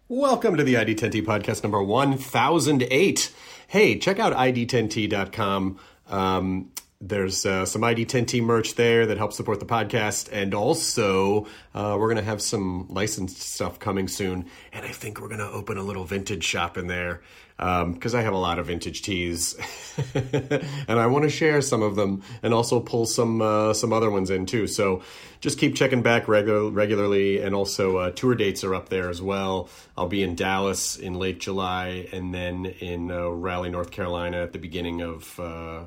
Welcome to the ID10T podcast number 1008. Hey, check out ID10T.com. There's some ID10T merch there that helps support the podcast. And also, we're going to have some licensed stuff coming soon. And I think we're going to open a little vintage shop in there because I have a lot of vintage tees. And I want to share some of them and also pull some other ones in too. So just keep checking back regularly. And also tour dates are up there as well. I'll be in Dallas in late July and then in Raleigh, North Carolina at the beginning of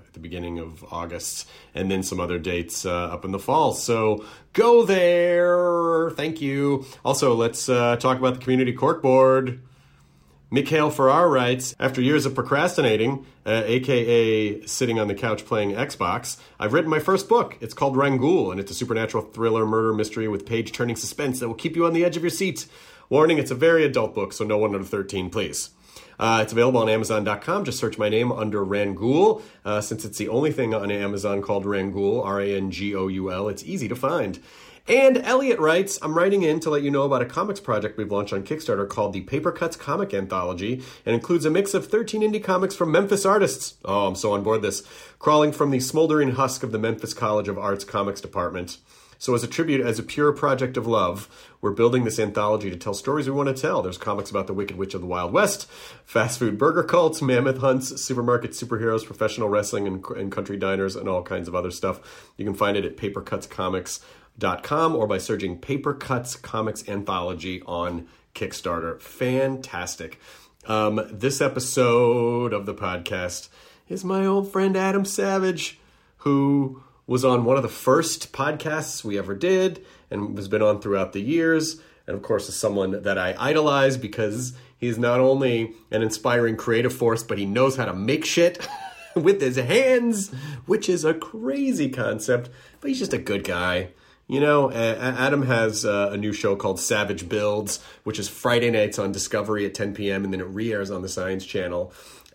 August, and then some other dates up in the fall. So go there. Thank you. Also, let's talk about the Community Corkboard. Mikhail Farrar writes, after years of procrastinating, a.k.a. sitting on the couch playing Xbox, I've written my first book. It's called Rangoon, and it's a supernatural thriller murder mystery with page-turning suspense that will keep you on the edge of your seat. Warning, it's a very adult book, so no one under 13, please. It's available on Amazon.com. Just search my name under Rangoon. Since it's the only thing on Amazon called Rangoon, R-A-N-G-O-U-L, it's easy to find. And Elliot writes, I'm writing in to let you know about a comics project we've launched on Kickstarter called the Paper Cuts Comic Anthology, and includes a mix of 13 indie comics from Memphis artists. Oh, I'm so on board this. Crawling from the smoldering husk of the Memphis College of Arts Comics Department. So as a tribute, as a pure project of love, we're building this anthology to tell stories we want to tell. There's comics about the Wicked Witch of the Wild West, fast food burger cults, mammoth hunts, supermarket superheroes, professional wrestling, and country diners, and all kinds of other stuff. You can find it at papercutscomics.com or by searching Paper Cuts Comics Anthology on Kickstarter. Fantastic. This episode of the podcast is my old friend Adam Savage, who was on one of the first podcasts we ever did and has been on throughout the years. And of course is someone that I idolize because he's not only an inspiring creative force, but he knows how to make shit with his hands, which is a crazy concept, but he's just a good guy. You know, Adam has a new show called Savage Builds, which is Friday nights on Discovery at 10 p.m. and then it re-airs on the Science Channel.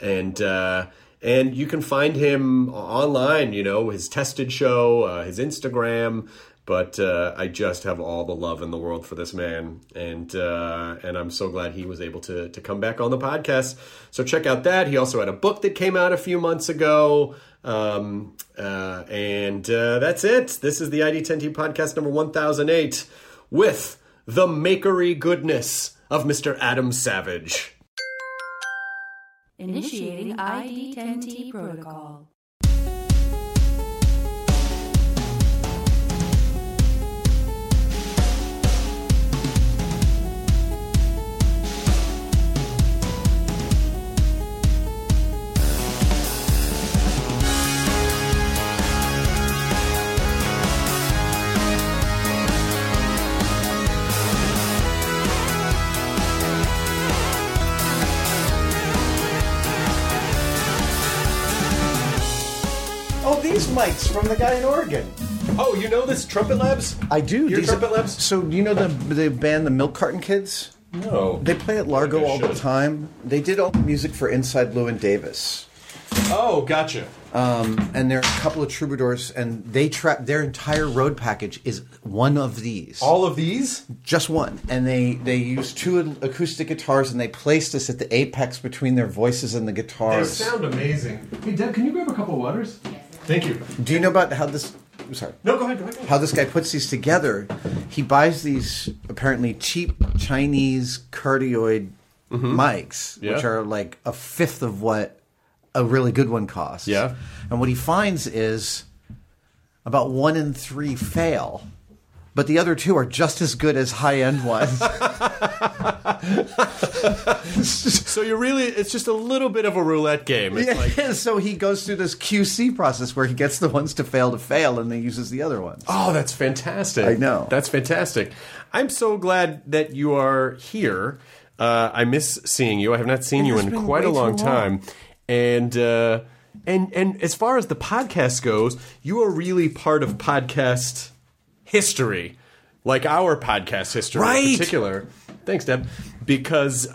And you can find him online, you know, his Tested show, his Instagram. But I just have all the love in the world for this man. And I'm so glad he was able to come back on the podcast. So check out that. He also had a book that came out a few months ago. And that's it. This is the ID10T podcast number 1008 with the makery goodness of Mr. Adam Savage. Initiating ID10T protocol. These mics from the guy in Oregon. Oh, you know this Trumpet Labs? I do. Your Trumpet Labs? So, do you know the band, the Milk Carton Kids? No. They play at Largo all the time. They did all the music for Inside Llewyn Davis. Oh, gotcha. And there are a couple of troubadours, and their entire road package is one of these. All of these? Just one. And they use two acoustic guitars, and they placed us at the apex between their voices and the guitars. They sound amazing. Hey, Deb, can you grab a couple of waters? Yes. Thank you. Do you know about how this... Sorry. No, go ahead. How this guy puts these together. He buys these apparently cheap Chinese cardioid mics, which are like a fifth of what a really good one costs. Yeah. And what he finds is about 1 in 3 fail, but the other 2 are just as good as high-end ones. So it's just a little bit of a roulette game. It's So he goes through this QC process where he gets the ones to fail, and then uses the other ones. Oh, that's fantastic. I know. That's fantastic. I'm so glad that you are here. I miss seeing you. I have not seen you in quite a long time. And as far as the podcast goes, you are really part of podcast history, like our podcast history in particular. Thanks, Deb. Because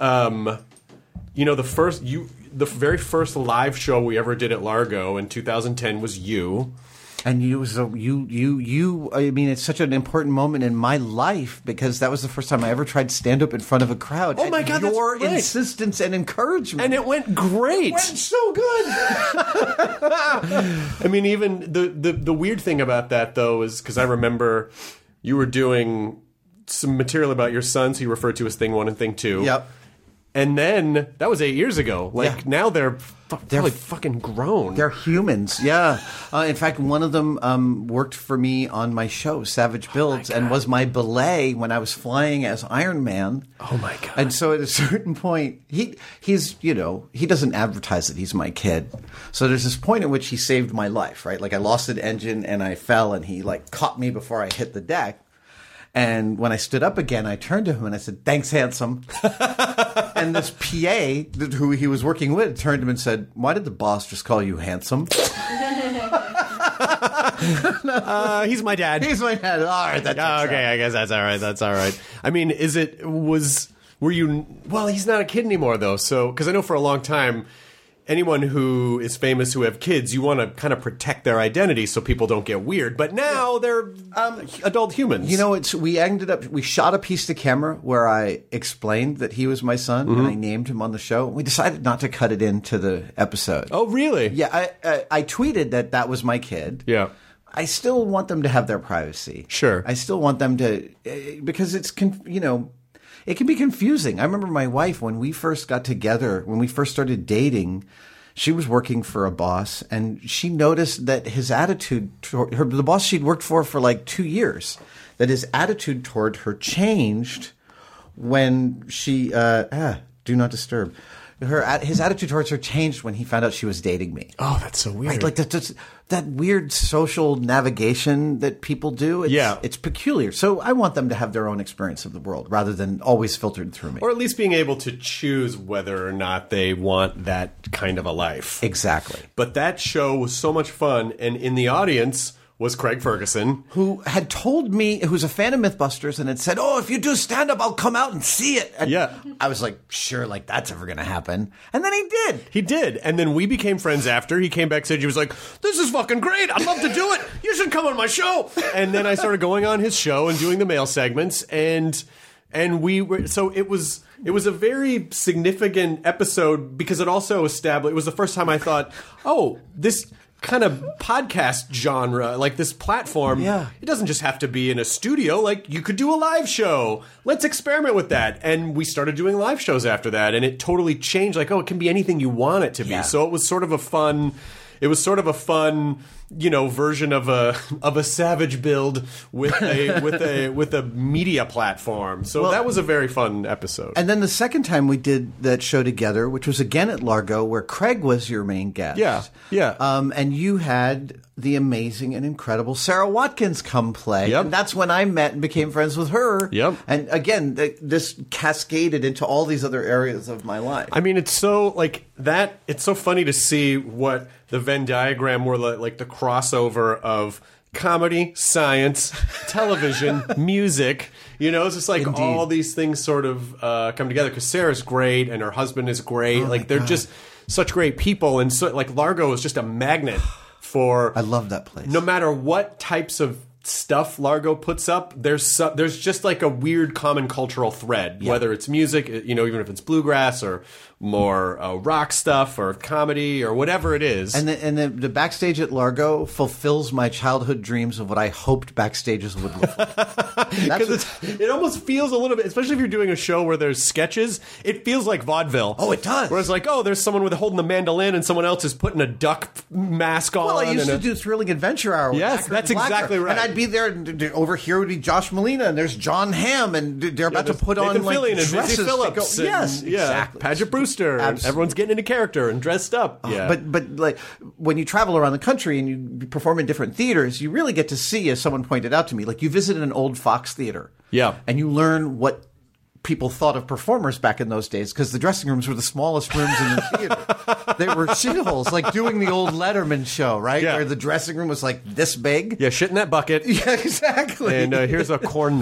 the very first live show we ever did at Largo in 2010 was you. And I mean, it's such an important moment in my life because that was the first time I ever tried stand-up in front of a crowd. Oh my God, your that's right. insistence and encouragement. And it went great. It went so good. I mean, even the weird thing about that, though, is because I remember you were doing some material about your sons who you referred to as Thing 1 and Thing 2. Yep. And then, that was 8 years ago. Like, now they're probably fucking grown. They're humans, yeah. In fact, one of them worked for me on my show, Savage Builds, and was my belay when I was flying as Iron Man. Oh, my God. And so at a certain point, he's, you know, he doesn't advertise that he's my kid. So there's this point at which he saved my life, right? Like, I lost an engine and I fell, and he, like, caught me before I hit the deck. And when I stood up again, I turned to him and I said, "Thanks, handsome." And this PA, who he was working with, turned to him and said, "Why did the boss just call you handsome?" He's my dad. He's my dad. All right, that's okay. I guess that's all right. That's all right. I mean, were you? Well, he's not a kid anymore, though. So, because I know for a long time, anyone who is famous who have kids, you want to kind of protect their identity so people don't get weird. But now they're adult humans. You know, we shot a piece to camera where I explained that he was my son and I named him on the show. We decided not to cut it into the episode. Oh, really? Yeah, I tweeted that was my kid. Yeah. I still want them to have their privacy. Sure. I still want them to, because it's, you know, it can be confusing. I remember my wife, when we first got together, when we first started dating, she was working for a boss, and she noticed that his attitude toward the boss she'd worked for like 2 years, that his attitude toward her changed when she, do not disturb. His attitude towards her changed when he found out she was dating me. Oh, that's so weird. Right? Like that weird social navigation that people do. It's peculiar. So I want them to have their own experience of the world rather than always filtered through me. Or at least being able to choose whether or not they want that kind of a life. Exactly. But that show was so much fun, and in the audience was Craig Ferguson, who had told me, who's a fan of Mythbusters, and had said, "Oh, if you do stand-up, I'll come out and see it." And I was like, sure, like that's ever going to happen. And then he did. He did. And then we became friends after. He came backstage. He was like, "This is fucking great. I'd love to do it. You should come on my show." And then I started going on his show and doing the male segments. And we were, so it was a very significant episode because it also established, it was the first time I thought, oh, this kind of podcast genre, like this platform, it doesn't just have to be in a studio. Like, you could do a live show. Let's experiment with that. And we started doing live shows after that, and it totally changed. Like, oh, it can be anything you want it to be. So it was sort of a fun, you know, version of a Savage Build with a media platform. So that was a very fun episode. And then the second time we did that show together, which was again at Largo, where Craig was your main guest. Yeah. And you had the amazing and incredible Sarah Watkins come play. Yep. And that's when I met and became friends with her. Yep. And again, this cascaded into all these other areas of my life. I mean, it's so like that. It's so funny to see what the Venn diagram were like, the crossover of comedy, science, television, music. You know, it's just like all these things sort of come together because Sarah's great and her husband is great. Like, they're just such great people. And so, like, Largo is just a magnet for... I love that place. No matter what types of stuff Largo puts up, there's just like a weird common cultural thread, whether it's music, you know, even if it's bluegrass or more rock stuff or comedy or whatever it is. And the backstage at Largo fulfills my childhood dreams of what I hoped backstages would look like. Because it almost feels a little bit, especially if you're doing a show where there's sketches, it feels like vaudeville. Oh, it does. Whereas like, oh, there's someone holding the mandolin and someone else is putting a duck mask on. Well, I used to do Thrilling Adventure Hour. Yes, that's exactly right. And I'd be there, and over here would be Josh Molina, and there's John Hamm, and they're about to put Nathan on like Fillion and dresses. Vincy Phillips. Yes, exactly. Paget Brewster. And everyone's getting into character and dressed up. But like when you travel around the country and you perform in different theaters, you really get to see, as someone pointed out to me, like you visited an old Fox theater. Yeah. And you learn what people thought of performers back in those days, because the dressing rooms were the smallest rooms in the theater. They were shitholes, like doing the old Letterman show, right? Yeah. Where the dressing room was like this big. Yeah, shit in that bucket. Yeah, exactly. And here's a corn nut.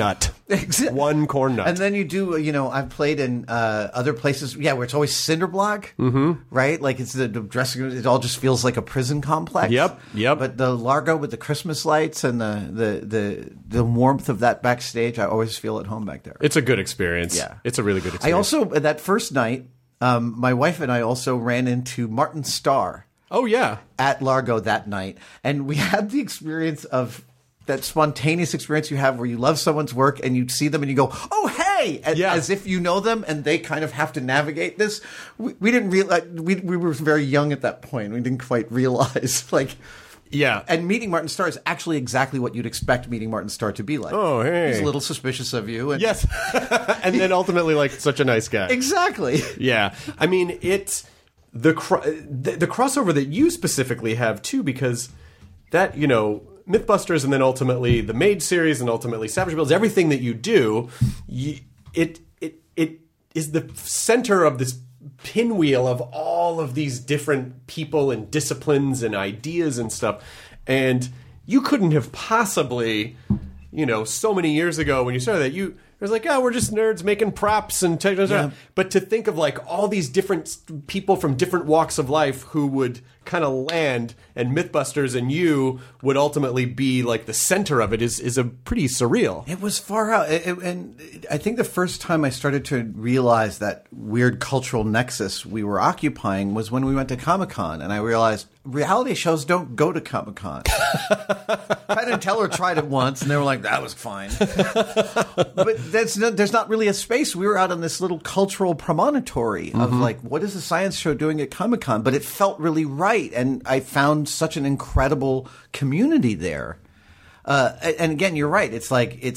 One corn nut. And then you do, I've played in other places, where it's always cinder block, right? Like it's the dressing room, it all just feels like a prison complex. Yep. But the Largo with the Christmas lights and the warmth of that backstage, I always feel at home back there. It's a good experience. Yeah. It's a really good experience. I also, that first night, my wife and I also ran into Martin Starr. Oh, yeah. At Largo that night. And we had the experience of that spontaneous experience you have where you love someone's work and you see them and you go, oh, hey, as if you know them and they kind of have to navigate this. We didn't realize, we were very young at that point. We didn't quite realize, yeah. And meeting Martin Starr is actually exactly what you'd expect meeting Martin Starr to be like. Oh, hey. He's a little suspicious of you. And yes. And then ultimately, such a nice guy. Exactly. Yeah. I mean, it's the crossover that you specifically have, too, because that, Mythbusters and then ultimately the Mage series and ultimately Savage Builds, everything that you do, it is the center of this pinwheel of all of these different people and disciplines and ideas and stuff. And you couldn't have possibly, so many years ago when you started that, it was like, we're just nerds making props and But to think of all these different people from different walks of life who would kind of land, and Mythbusters and you would ultimately be the center of it is a pretty surreal. It was far out. And I think the first time I started to realize that weird cultural nexus we were occupying was when we went to Comic-Con, and I realized reality shows don't go to Comic-Con. Penn and Teller tried it once, and they were like, that was fine. But there's not really a space. We were out on this little cultural promontory of what is a science show doing at Comic-Con? But it felt really right, and I found such an incredible community there. And again, you're right. It's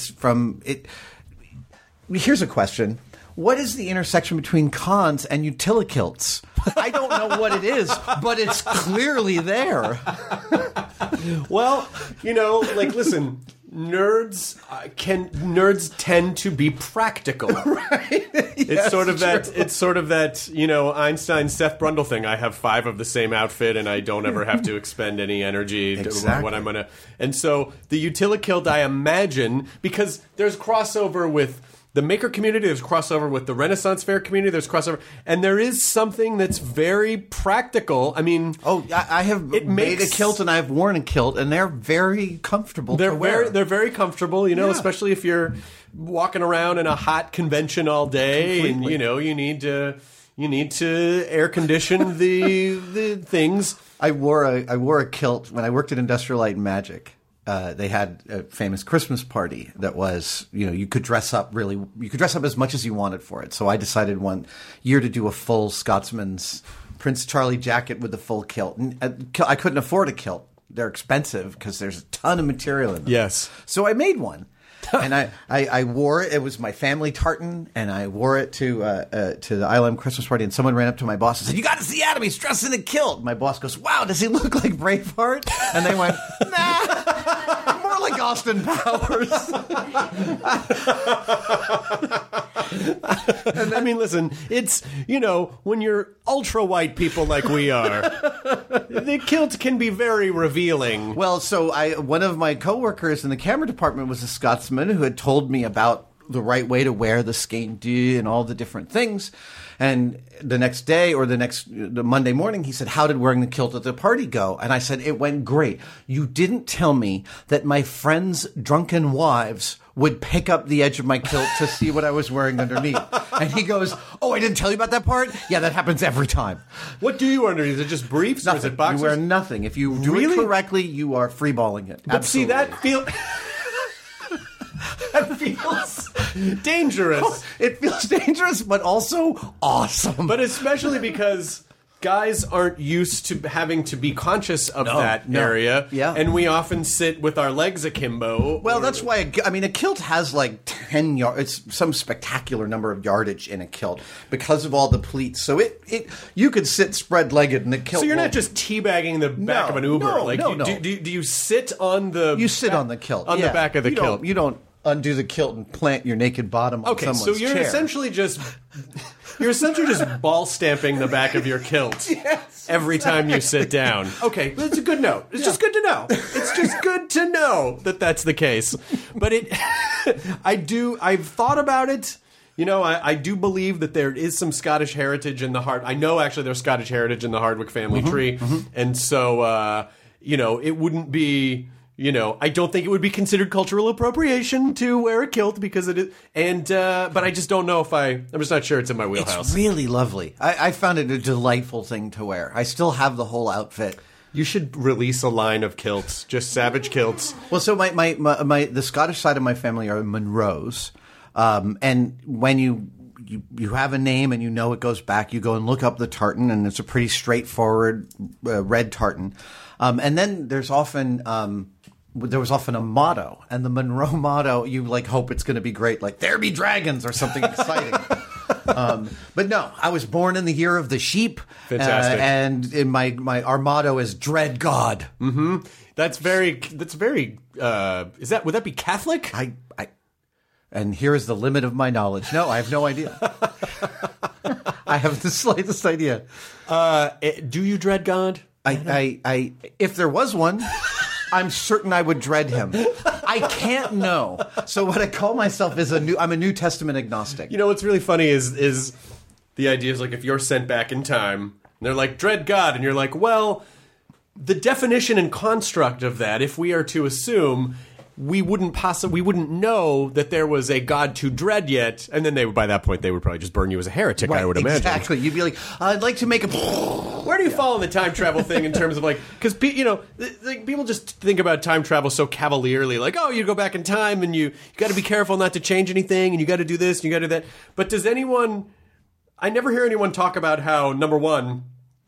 Here's a question. What is the intersection between cons and utilikilts? I don't know what it is, but it's clearly there. Well, listen, nerds tend to be practical. Right? It's sort of that, Einstein Seth Brundle thing. I have 5 of the same outfit and I don't ever have to expend any energy to what I'm going to. And so the utilikilt, I imagine, because there's crossover with the maker community, there's crossover with the Renaissance Fair community, there's crossover, and there is something that's very practical. I mean, I have made a kilt and I've worn a kilt, and they're very comfortable to wear. They're very comfortable, especially if you're walking around in a hot convention all day. Completely. And you need to air condition the things. I wore a kilt when I worked at Industrial Light and Magic. They had a famous Christmas party that was, you could dress up as much as you wanted for it. So I decided one year to do a full Scotsman's Prince Charlie jacket with the full kilt. And I couldn't afford a kilt. They're expensive because there's a ton of material in them. Yes. So I made one. And I wore it. It was my family tartan, and I wore it to the ILM Christmas party. And someone ran up to my boss and said, "You got to see Adam. He's dressed in a kilt." My boss goes, "Wow, does he look like Braveheart?" And they went, "Nah, more like Austin Powers." I mean, listen, it's when you're ultra white people like we are, the kilt can be very revealing. Well, so one of my coworkers in the camera department was a Scotsman who had told me about the right way to wear the skein-dee and all the different things. And the next day or the Monday morning, he said, "How did wearing the kilt at the party go?" And I said, "It went great. You didn't tell me that my friends' drunken wives would pick up the edge of my kilt to see what I was wearing underneath." And he goes, "Oh, I didn't tell you about that part? Yeah, that happens every time." What do you wear underneath? Is it just briefs or is it boxers? You wear nothing. If you do it correctly, you are freeballing it. But Absolutely. see, that feels dangerous. It feels dangerous, but also awesome. But especially because guys aren't used to having to be conscious of that area. Yeah. And we often sit with our legs akimbo. Well, that's why, a kilt has 10 yards. It's some spectacular number of yardage in a kilt because of all the pleats. So you could sit spread-legged in the kilt. So you're not just teabagging the back of an Uber. No. Do you sit on the... You sit on the kilt. On the back of the kilt. You don't undo the kilt and plant your naked bottom on someone's chair. So you're essentially just You're essentially just ball stamping the back of your kilt every time you sit down. Okay, but it's a good note. It's just good to know. It's just good to know that that's the case. But I've thought about it. You know, I do believe that there is some Scottish heritage in the I know actually there's Scottish heritage in the Hardwick family tree. And so, you know, it wouldn't be... You know, I don't think it would be considered cultural appropriation to wear a kilt because it is, but I just don't know if I'm just not sure it's in my wheelhouse. It's really lovely. I found it a delightful thing to wear. I still have the whole outfit. You should release a line of kilts, just savage kilts. Well, so the Scottish side of my family are Munros, and when you have a name and you know it goes back, you go and look up the tartan, and it's a pretty straightforward red tartan, and then there was often a motto, and the Munro motto, you like hope it's going to be great, like "There be dragons" or something exciting. But no, I was born in the year of the sheep. Fantastic. And in our motto is "Dread God." Mm-hmm. That's very. Would that be Catholic? And here is the limit of my knowledge. No, I have no idea. I have the slightest idea. Do you dread God? If there was one, I'm certain I would dread him. I can't know. So what I call myself is I'm a New Testament agnostic. You know what's really funny is the idea is like if you're sent back in time, and they're like, dread God, and you're like, well, the definition and construct of that, if we are to assume, we wouldn't know that there was a God to dread yet, and then by that point they would probably just burn you as a heretic. Right, I would imagine. Exactly. You'd be like, I'd like to make a. Where do you fall in the time travel thing in terms of like, because people just think about time travel so cavalierly, like, oh, you go back in time and you got to be careful not to change anything, and you got to do this and you got to do that. But does anyone? I never hear anyone talk about how, number one,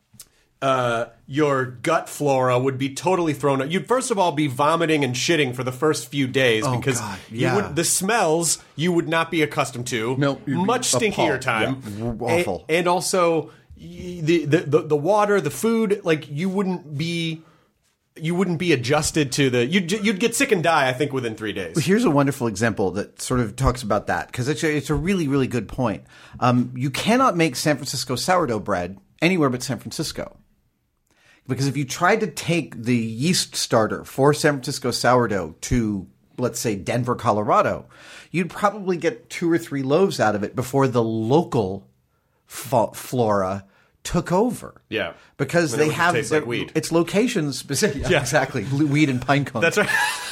your gut flora would be totally thrown out. You'd first of all be vomiting and shitting for the first few days because the smells you would not be accustomed to. No, much stinkier time. Yeah. Awful. And also the water, the food, like you wouldn't be adjusted to you'd get sick and die, I think, within 3 days. Here's a wonderful example that sort of talks about that, because it's a really, really good point. You cannot make San Francisco sourdough bread anywhere but San Francisco. Because if you tried to take the yeast starter for San Francisco sourdough to, let's say, Denver, Colorado, you'd probably get 2 or 3 loaves out of it before the local flora took over. Yeah. Because they have tastes like weed. It's location specific. Yeah, exactly. Weed and pine cones. That's right.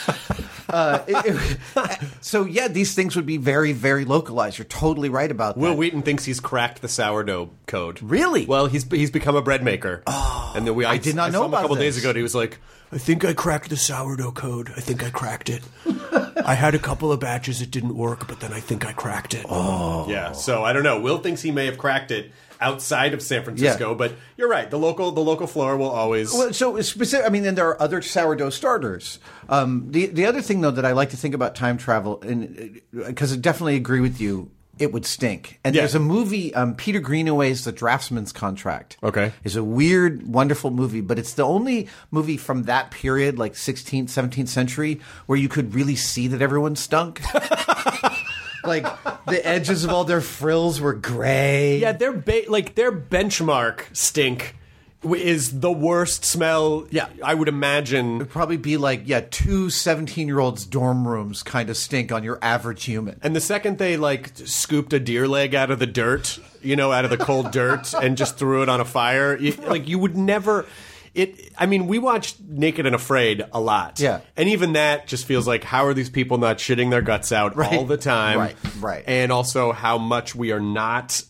So yeah, these things would be very, very localized. You're totally right about that. Will Wheaton thinks he's cracked the sourdough code. Really? Well, he's become a bread maker. Oh, and then I did not know saw him about a couple this. days ago. And he was like, "I think I cracked the sourdough code. I think I cracked it. I had a couple of batches that didn't work, but then I think I cracked it." Oh, yeah. So I don't know. Will thinks he may have cracked it outside of San Francisco, but you're right. The local flora will always. Well, so specific. I mean, then there are other sourdough starters. The other thing, though, that I like to think about time travel, because I definitely agree with you, it would stink. And there's a movie, Peter Greenaway's The Draftsman's Contract. Okay, it's a weird, wonderful movie, but it's the only movie from that period, like 16th, 17th century, where you could really see that everyone stunk. Like, the edges of all their frills were gray. Yeah, their benchmark stink is the worst smell. Yeah, I would imagine. It'd probably be like, 2 17-year-olds' dorm rooms kind of stink on your average human. And the second they, scooped a deer leg out of the dirt, out of the cold dirt, and just threw it on a fire, you would never... we watched Naked and Afraid a lot. Yeah. And even that just feels like, how are these people not shitting their guts out all the time? Right. And also how much we are not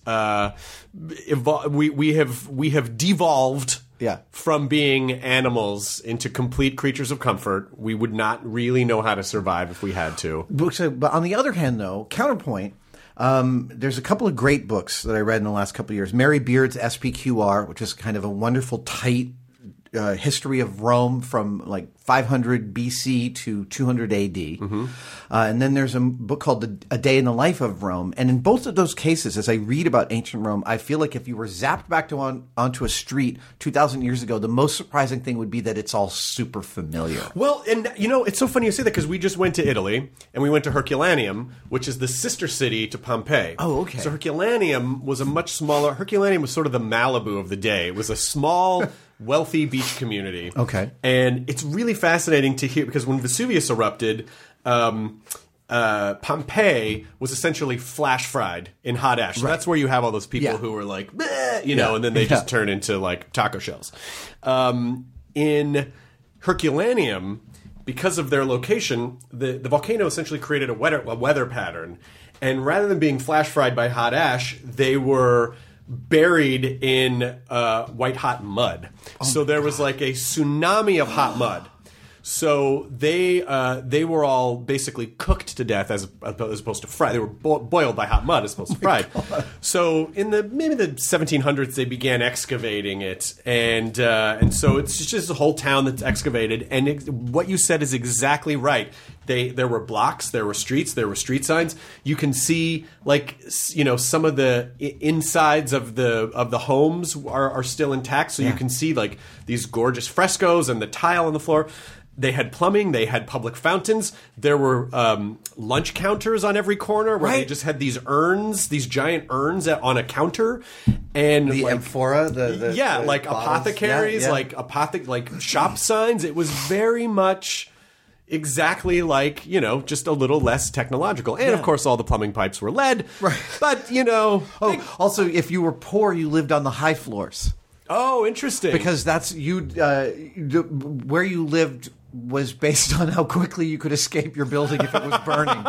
we have devolved from being animals into complete creatures of comfort. We would not really know how to survive if we had to. But on the other hand, though, counterpoint, there's a couple of great books that I read in the last couple of years. Mary Beard's SPQR, which is kind of a wonderful, tight history of Rome from 500 BC to 200 AD. And then there's a book called A Day in the Life of Rome. And in both of those cases, as I read about ancient Rome, I feel like if you were zapped back to onto a street 2,000 years ago, the most surprising thing would be that it's all super familiar. Well, and it's so funny you say that because we just went to Italy and we went to Herculaneum, which is the sister city to Pompeii. Oh, okay. So Herculaneum was a much smaller. Herculaneum was sort of the Malibu of the day. It was a small, wealthy beach community. Okay. And it's really fascinating to hear because when Vesuvius erupted, Pompeii was essentially flash fried in hot ash. So that's where you have all those people who were like, bleh, and then they just turn into like taco shells. In Herculaneum, because of their location, the volcano essentially created a weather pattern. And rather than being flash fried by hot ash, they were buried in white hot mud. So there was like a tsunami of hot mud. So they were all basically cooked to death as opposed to fried. They were boiled by hot mud as opposed to fried. So in maybe the 1700s they began excavating it, and so it's just a whole town that's excavated. And what you said is exactly right. There were blocks, there were streets, there were street signs. You can see some of the insides of the homes are still intact. So you can see like these gorgeous frescoes and the tile on the floor. They had plumbing. They had public fountains. There were lunch counters on every corner where they just had these urns, these giant urns on a counter, and the amphora, the like bottles. apothecaries, like shop signs. It was very much exactly like just a little less technological, and of course all the plumbing pipes were lead. Right, but also if you were poor, you lived on the high floors. Oh, interesting. Because that's where you lived was based on how quickly you could escape your building if it was burning.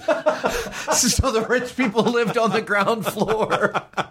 So the rich people lived on the ground floor.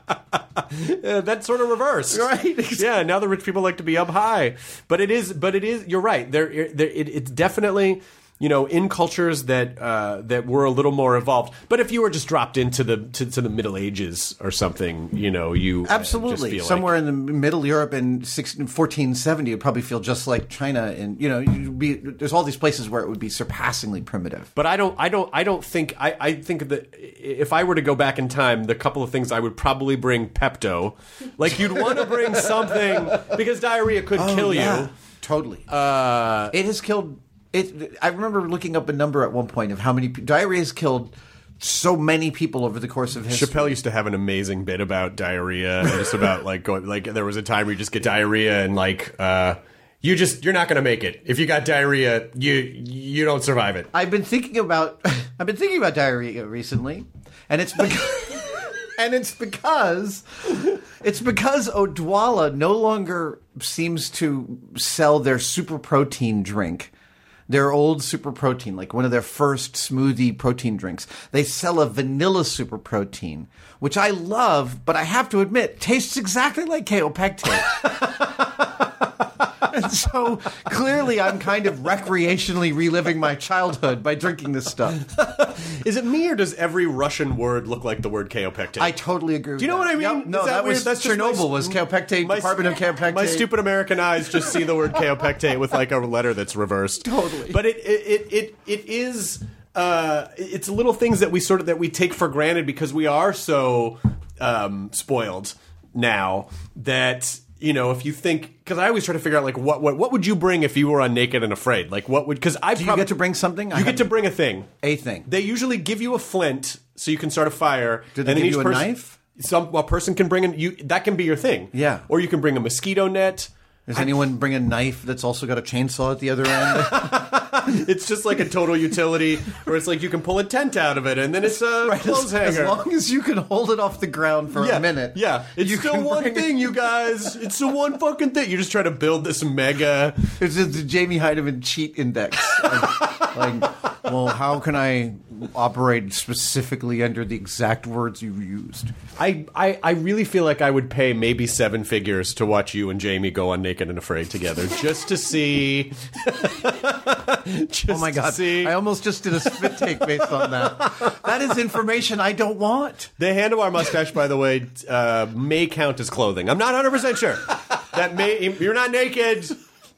That's sort of reversed, right? Yeah, now the rich people like to be up high. But it is. You're right. It's definitely. In cultures that were a little more evolved. But if you were just dropped into the Middle Ages or something, you absolutely just feel somewhere in the Middle Europe in 1470, you'd probably feel just like China, and there's all these places where it would be surpassingly primitive. But I think that if I were to go back in time, the couple of things I would probably bring Pepto, like you'd want to bring something because diarrhea could kill you. Totally. It has killed. I remember looking up a number at one point of how many diarrhea has killed so many people over the course of history. Chappelle used to have an amazing bit about diarrhea, and just about there was a time where you just get diarrhea and you're not going to make it. If you got diarrhea, you don't survive it. I've been thinking about diarrhea recently, and it's because Odwalla no longer seems to sell their super protein drink. Their old super protein, like one of their first smoothie protein drinks. They sell a vanilla super protein, which I love, but I have to admit, tastes exactly like kaopectate. And so clearly I'm kind of recreationally reliving my childhood by drinking this stuff. Is it me or does every Russian word look like the word kaopectate? I totally agree with Do you know what I mean? Yep. No, that was Chernobyl was kaopectate, Department of Kaopectate. My stupid American eyes just see the word kaopectate with like a letter that's reversed. Totally. But it is it's little things that we take for granted because we are so spoiled now that if you think, because I always try to figure out like what would you bring if you were on Naked and Afraid? Like what would, because you get to bring something? You get to bring a thing. A thing. They usually give you a flint so you can start a fire. Do they give you a knife? A person can bring that can be your thing. Yeah. Or you can bring a mosquito net. Does anyone bring a knife that's also got a chainsaw at the other end? It's just like a total utility where it's like you can pull a tent out of it and then it's a clothes hanger. As long as you can hold it off the ground for a minute. Yeah. It's still one thing, you guys. It's the one fucking thing. You just try to build this mega... It's the Jamie Heidemann cheat index. Well, how can I operate specifically under the exact words you used? I really feel like I would pay maybe 7 figures to watch you and Jamie go on Naked and Afraid together, just to see. Oh my God! I almost just did a spit take based on that. That is information I don't want. The handlebar mustache, by the way, may count as clothing. I'm not 100% sure. You're not naked.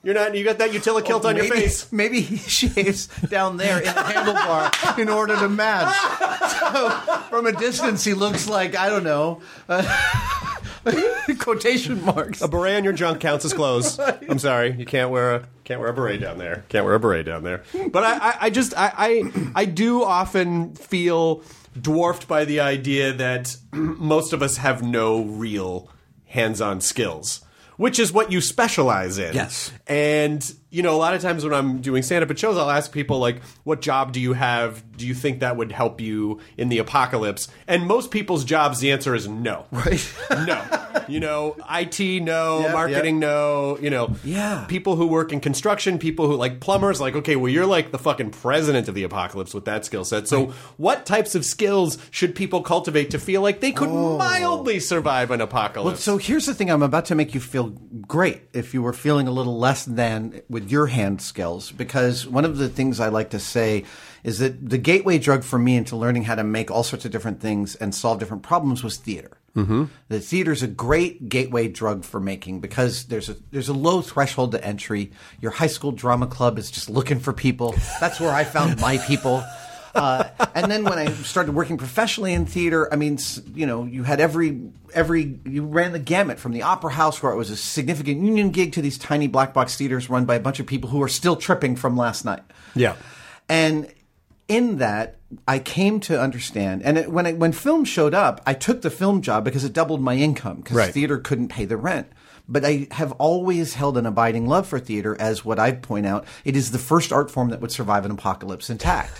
You're not. You got that Utilikilt on your face. Maybe he shaves down there in the handlebar in order to match. So from a distance, he looks like, I don't know, quotation marks. A beret on your junk counts as clothes. I'm sorry, you can't wear a beret down there. Can't wear a beret down there. But I do often feel dwarfed by the idea that most of us have no real hands-on skills, which is what you specialize in. Yes. And, you know, a lot of times when I'm doing stand-up at shows, I'll ask people, like, what job do you have? Do you think that would help you in the apocalypse? And most people's jobs, the answer is no. Right. No. You know, IT, no. Yep, Marketing, yep. no. You know, Yeah. People who work in construction, people who, like, plumbers, like, okay, well, you're like the fucking president of the apocalypse with that skill set. So what types of skills should people cultivate to feel like they could mildly survive an apocalypse? Well, so here's the thing. I'm about to make you feel great if you were feeling a little less than with your hand skills, because one of the things I like to say is that the gateway drug for me into learning how to make all sorts of different things and solve different problems was theater. Mm-hmm. The theater's a great gateway drug for making because there's a low threshold to entry. Your high school drama club is just looking for people. That's where I found my people. And then when I started working professionally in theater, I mean, you know, you had you ran the gamut from the opera house where it was a significant union gig to these tiny black box theaters run by a bunch of people who are still tripping from last night. Yeah. And in that, I came to understand, and when film showed up, I took the film job because it doubled my income because theater couldn't pay the rent. But I have always held an abiding love for theater as what I point out, it is the first art form that would survive an apocalypse intact.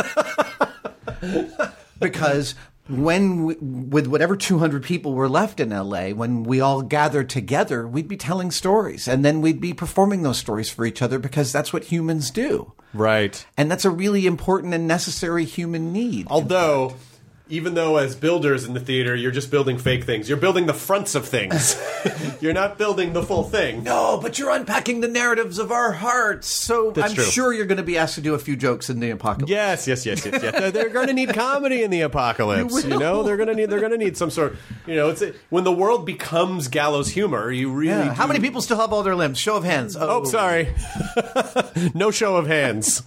Because with whatever 200 people were left in LA, when we all gathered together, we'd be telling stories and then we'd be performing those stories for each other because that's what humans do. Right. And that's a really important and necessary human need. Although, even though as builders in the theater, you're just building fake things. You're building the fronts of things. You're not building the full thing. No, but you're unpacking the narratives of our hearts. So That's true. sure you're going to be asked to do a few jokes in the apocalypse. Yes. They're going to need comedy in the apocalypse. You know, they're going to need some sort. You know, when the world becomes gallows humor, you really. Yeah. How many people still have all their limbs? Show of hands. Oh, sorry. No show of hands.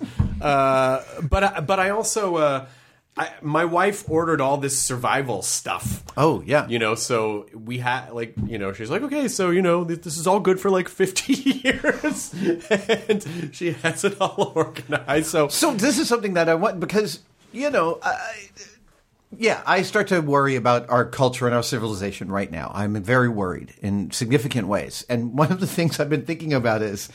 But I also. My wife ordered all this survival stuff. Oh, yeah. You know, so we had, like, you know, she's like, okay, so, you know, this is all good for, like, 50 years. And she has it all organized. So this is something that I want because, you know, I start to worry about our culture and our civilization right now. I'm very worried in significant ways. And one of the things I've been thinking about is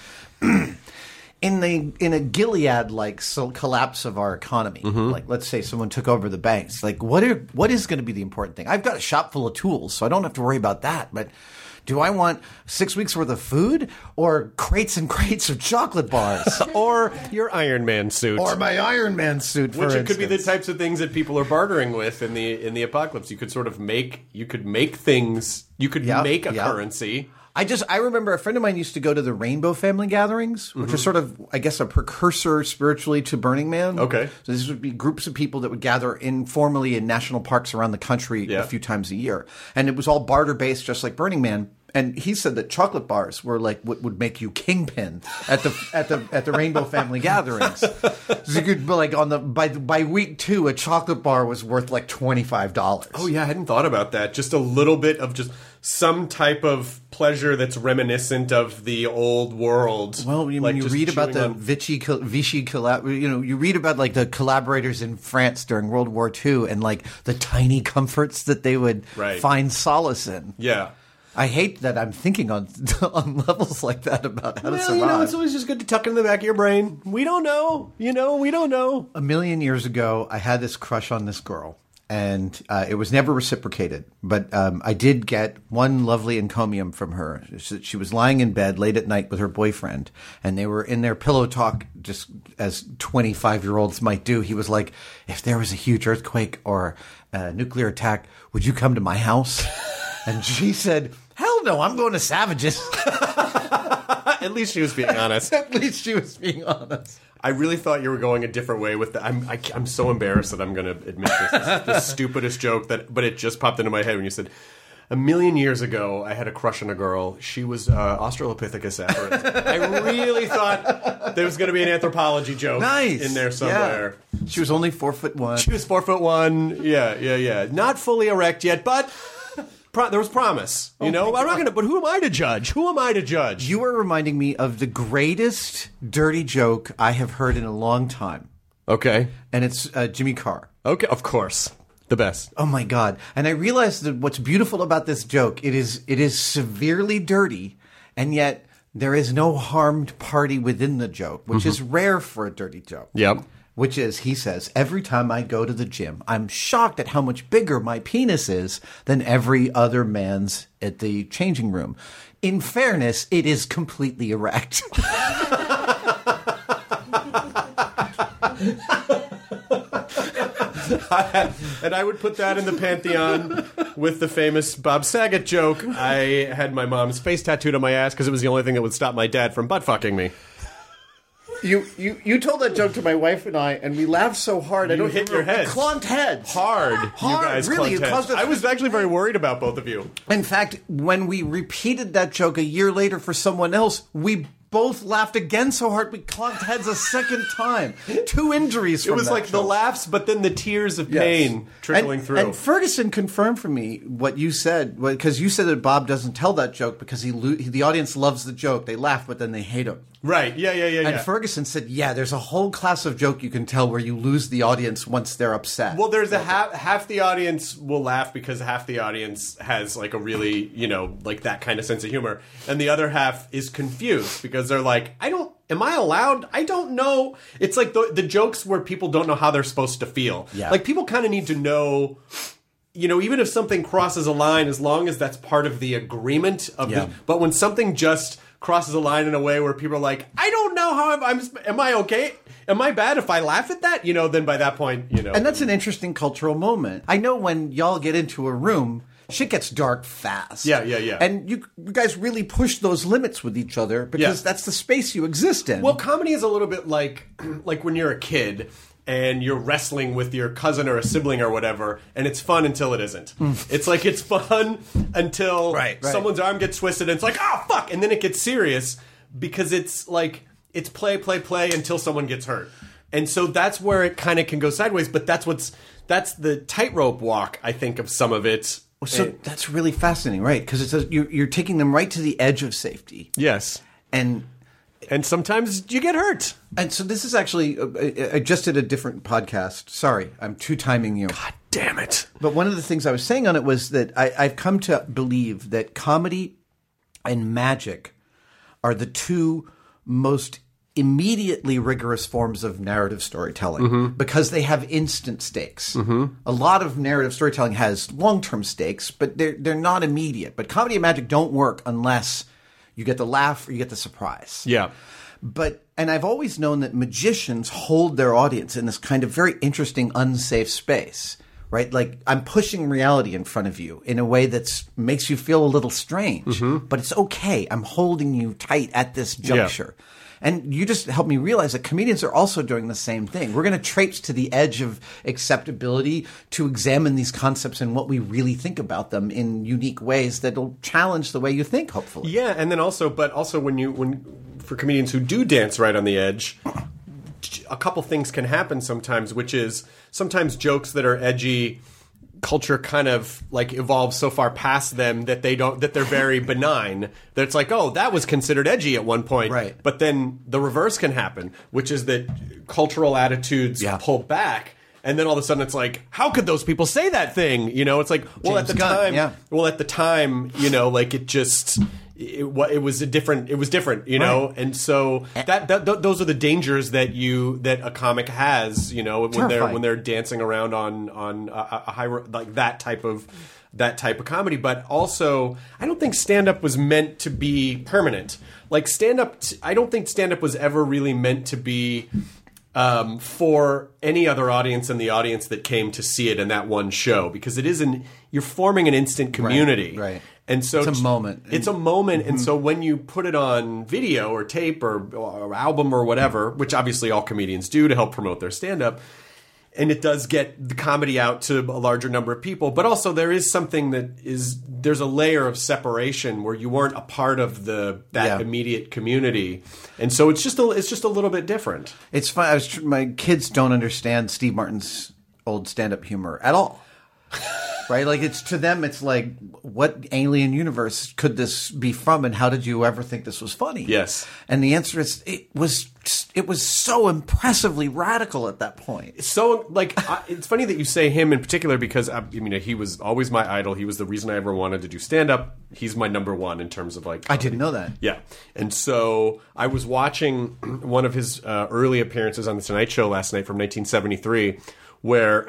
in a Gilead-like collapse of our economy, like let's say someone took over the banks, like what is going to be the important thing? I've got a shop full of tools, so I don't have to worry about that. But do I want 6 weeks worth of food or crates and crates of chocolate bars? Or your Iron Man suit. Or my Iron Man suit, for Which instance. it could be the types of things that people are bartering with in the apocalypse. You could sort of make things. You could make a currency. I remember a friend of mine used to go to the Rainbow Family gatherings, which are sort of, I guess, a precursor spiritually to Burning Man. Okay. So these would be groups of people that would gather informally in national parks around the country a few times a year. And it was all barter-based, just like Burning Man. And he said that chocolate bars were like what would make you kingpin at the Rainbow Family gatherings. So you could be like by week 2, a chocolate bar was worth like $25. Oh yeah, I hadn't thought about that. Just a little bit of just some type of pleasure that's reminiscent of the old world. Well, you read about the Vichy you read about like the collaborators in France during World War II and like the tiny comforts that they would find solace in. Yeah. I hate that I'm thinking on levels like that about how to survive. You know, it's always just good to tuck it in the back of your brain. We don't know. We don't know. A million years ago, I had this crush on this girl, and it was never reciprocated. But I did get one lovely encomium from her. She was lying in bed late at night with her boyfriend, and they were in their pillow talk, just as 25-year-olds might do. He was like, if there was a huge earthquake or a nuclear attack, would you come to my house? And she said, hell no, I'm going to Savages. At least she was being honest. At least she was being honest. I really thought you were going a different way with that. I'm so embarrassed that I'm going to admit this. It's the stupidest joke, but it just popped into my head when you said, A million years ago, I had a crush on a girl. She was Australopithecus aberrans. I really thought there was going to be an anthropology joke in there somewhere. Yeah. She was only 4'1". She was 4'1". Yeah. Not fully erect yet, but there was promise. You know, I'm not going to. But who am I to judge? Who am I to judge? You are reminding me of the greatest dirty joke I have heard in a long time. Okay, and it's Jimmy Carr. Okay, of course. The best. Oh my God. And I realized that what's beautiful about this joke, it is severely dirty, and yet there is no harmed party within the joke, which is rare for a dirty joke. Yep. Which is, he says, every time I go to the gym, I'm shocked at how much bigger my penis is than every other man's at the changing room. In fairness, it is completely erect. And I would put that in the pantheon with the famous Bob Saget joke. I had my mom's face tattooed on my ass because it was the only thing that would stop my dad from butt fucking me. You told that joke to my wife and I, and we laughed so hard. You hit your head. Clonked heads. Hard. You guys really, clonked heads. I was actually very worried about both of you. In fact, when we repeated that joke a year later for someone else, we both laughed again so hard we clonked heads a second time. 2 injuries from It was that like joke. the laughs, but then the tears of pain trickling through. And Ferguson confirmed for me what you said, because you said that Bob doesn't tell that joke because the audience loves the joke. They laugh, but then they hate him. Right, yeah. And Ferguson said, there's a whole class of joke you can tell where you lose the audience once they're upset. Well, there's half the audience will laugh because half the audience has like a really, like that kind of sense of humor. And the other half is confused because they're like, am I allowed? I don't know. It's like the jokes where people don't know how they're supposed to feel. Yeah. Like people kind of need to know, even if something crosses a line, as long as that's part of the agreement of but when something just crosses a line in a way where people are like, I don't know how am I okay? Am I bad if I laugh at that? Then by that point, And that's an interesting cultural moment. I know when y'all get into a room, shit gets dark fast. Yeah. And you guys really push those limits with each other because that's the space you exist in. Well, comedy is a little bit like when you're a kid and you're wrestling with your cousin or a sibling or whatever, and it's fun until it isn't. It's like it's fun until someone's arm gets twisted and it's like, oh, fuck! And then it gets serious because it's like, it's play until someone gets hurt. And so that's where it kind of can go sideways, but that's the tightrope walk, I think, of some of it. So that's really fascinating, right? Because you're taking them right to the edge of safety. Yes. And sometimes you get hurt. And so this is actually, I just did a different podcast. Sorry, I'm two-timing you. God damn it. But one of the things I was saying on it was that I've come to believe that comedy and magic are the two most immediately rigorous forms of narrative storytelling because they have instant stakes. A lot of narrative storytelling has long-term stakes, but they're not immediate. But comedy and magic don't work unless you get the laugh or you get the surprise. Yeah. And I've always known that magicians hold their audience in this kind of very interesting, unsafe space, right? Like I'm pushing reality in front of you in a way that makes you feel a little strange, but it's okay. I'm holding you tight at this juncture. Yeah. And you just helped me realize that comedians are also doing the same thing. We're going to traipse to the edge of acceptability to examine these concepts and what we really think about them in unique ways that'll challenge the way you think, hopefully. Yeah, and then also for comedians who do dance right on the edge, a couple things can happen sometimes, which is sometimes jokes that are edgy, culture kind of like evolves so far past them that they're very benign that it's like, oh, that was considered edgy at one point. Right. But then the reverse can happen, which is that cultural attitudes pull back. And then all of a sudden it's like, how could those people say that thing? It's like, well, at the time, like it just, it was different, Right. And so those are the dangers that a comic has, when they're dancing around on a high, like that type of comedy. But also, I don't think stand-up was meant to be permanent. Like stand-up, I don't think stand-up was ever really meant to be for any other audience than the audience that came to see it in that one show, because you're forming an instant community. Right. And so it's a moment. It's a moment. And so when you put it on video or tape or album or whatever, which obviously all comedians do to help promote their stand-up, and it does get the comedy out to a larger number of people. But also there is something there's a layer of separation where you weren't a part of that immediate community, and so it's just a little bit different. It's fun. My kids don't understand Steve Martin's old stand-up humor at all. Right? Like, it's to them, it's like, what alien universe could this be from, and how did you ever think this was funny? Yes. And the answer is, it was so impressively radical at that point. So, like, it's funny that you say him in particular because, he was always my idol. He was the reason I ever wanted to do stand-up. He's my number one in terms of, like, comedy. I didn't know that. Yeah. And so I was watching one of his early appearances on The Tonight Show last night from 1973, where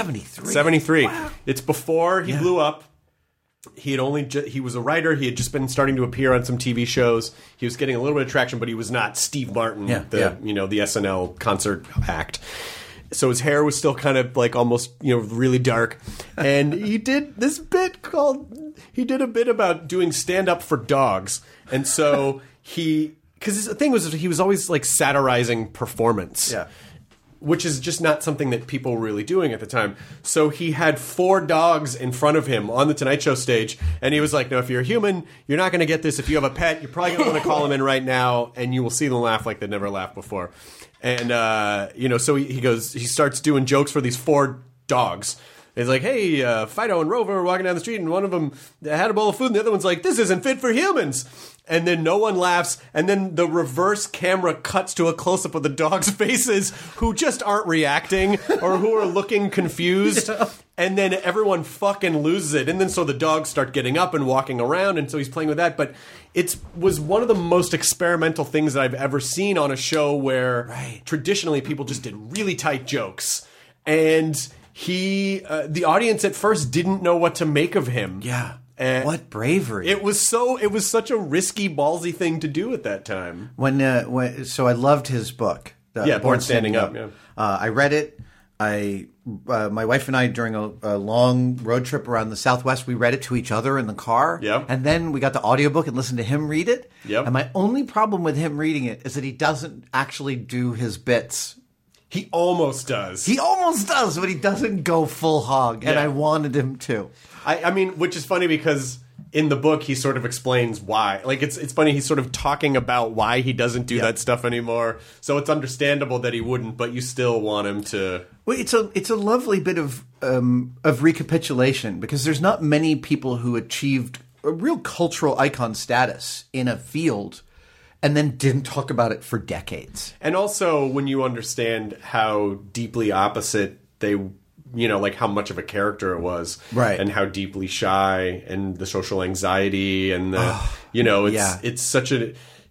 73. Wow. It's before he blew up. He had he was a writer. He had just been starting to appear on some TV shows. He was getting a little bit of traction, but he was not Steve Martin, the SNL concert act. So his hair was still kind of like almost, really dark. And he did this bit he did a bit about doing stand up for dogs. And so because the thing was, he was always like satirizing performance. Yeah. Which is just not something that people were really doing at the time. So he had 4 dogs in front of him on the Tonight Show stage, and he was like, no, if you're a human, you're not going to get this. If you have a pet, you're probably going to want to call them in right now, and you will see them laugh like they'd never laughed before. And, so he starts doing jokes for these 4 dogs. He's like, hey, Fido and Rover are walking down the street, and one of them had a bowl of food, and the other one's like, this isn't fit for humans. And then no one laughs, and then the reverse camera cuts to a close-up of the dogs' faces who just aren't reacting or who are looking confused. Yeah. And then everyone fucking loses it. And then so the dogs start getting up and walking around, and so he's playing with that. But it was one of the most experimental things that I've ever seen on a show where traditionally people just did really tight jokes. And the audience at first didn't know what to make of him. Yeah. What bravery! It was such a risky, ballsy thing to do at that time. So I loved his book. Born Standing Up. Yeah. I read it. My wife and I, during a long road trip around the Southwest, we read it to each other in the car. Yeah. And then we got the audiobook and listened to him read it. Yep. And my only problem with him reading it is that he doesn't actually do his bits. He almost does. But he doesn't go full hog, and I wanted him to. I mean, which is funny because in the book he sort of explains why. Like it's funny, he's sort of talking about why he doesn't do that stuff anymore. So it's understandable that he wouldn't, but you still want him to. Well, it's a lovely bit of recapitulation because there's not many people who achieved a real cultural icon status in a field and then didn't talk about it for decades. And also when you understand how deeply opposite they, like how much of a character it was. Right. And how deeply shy and the social anxiety and it's such a...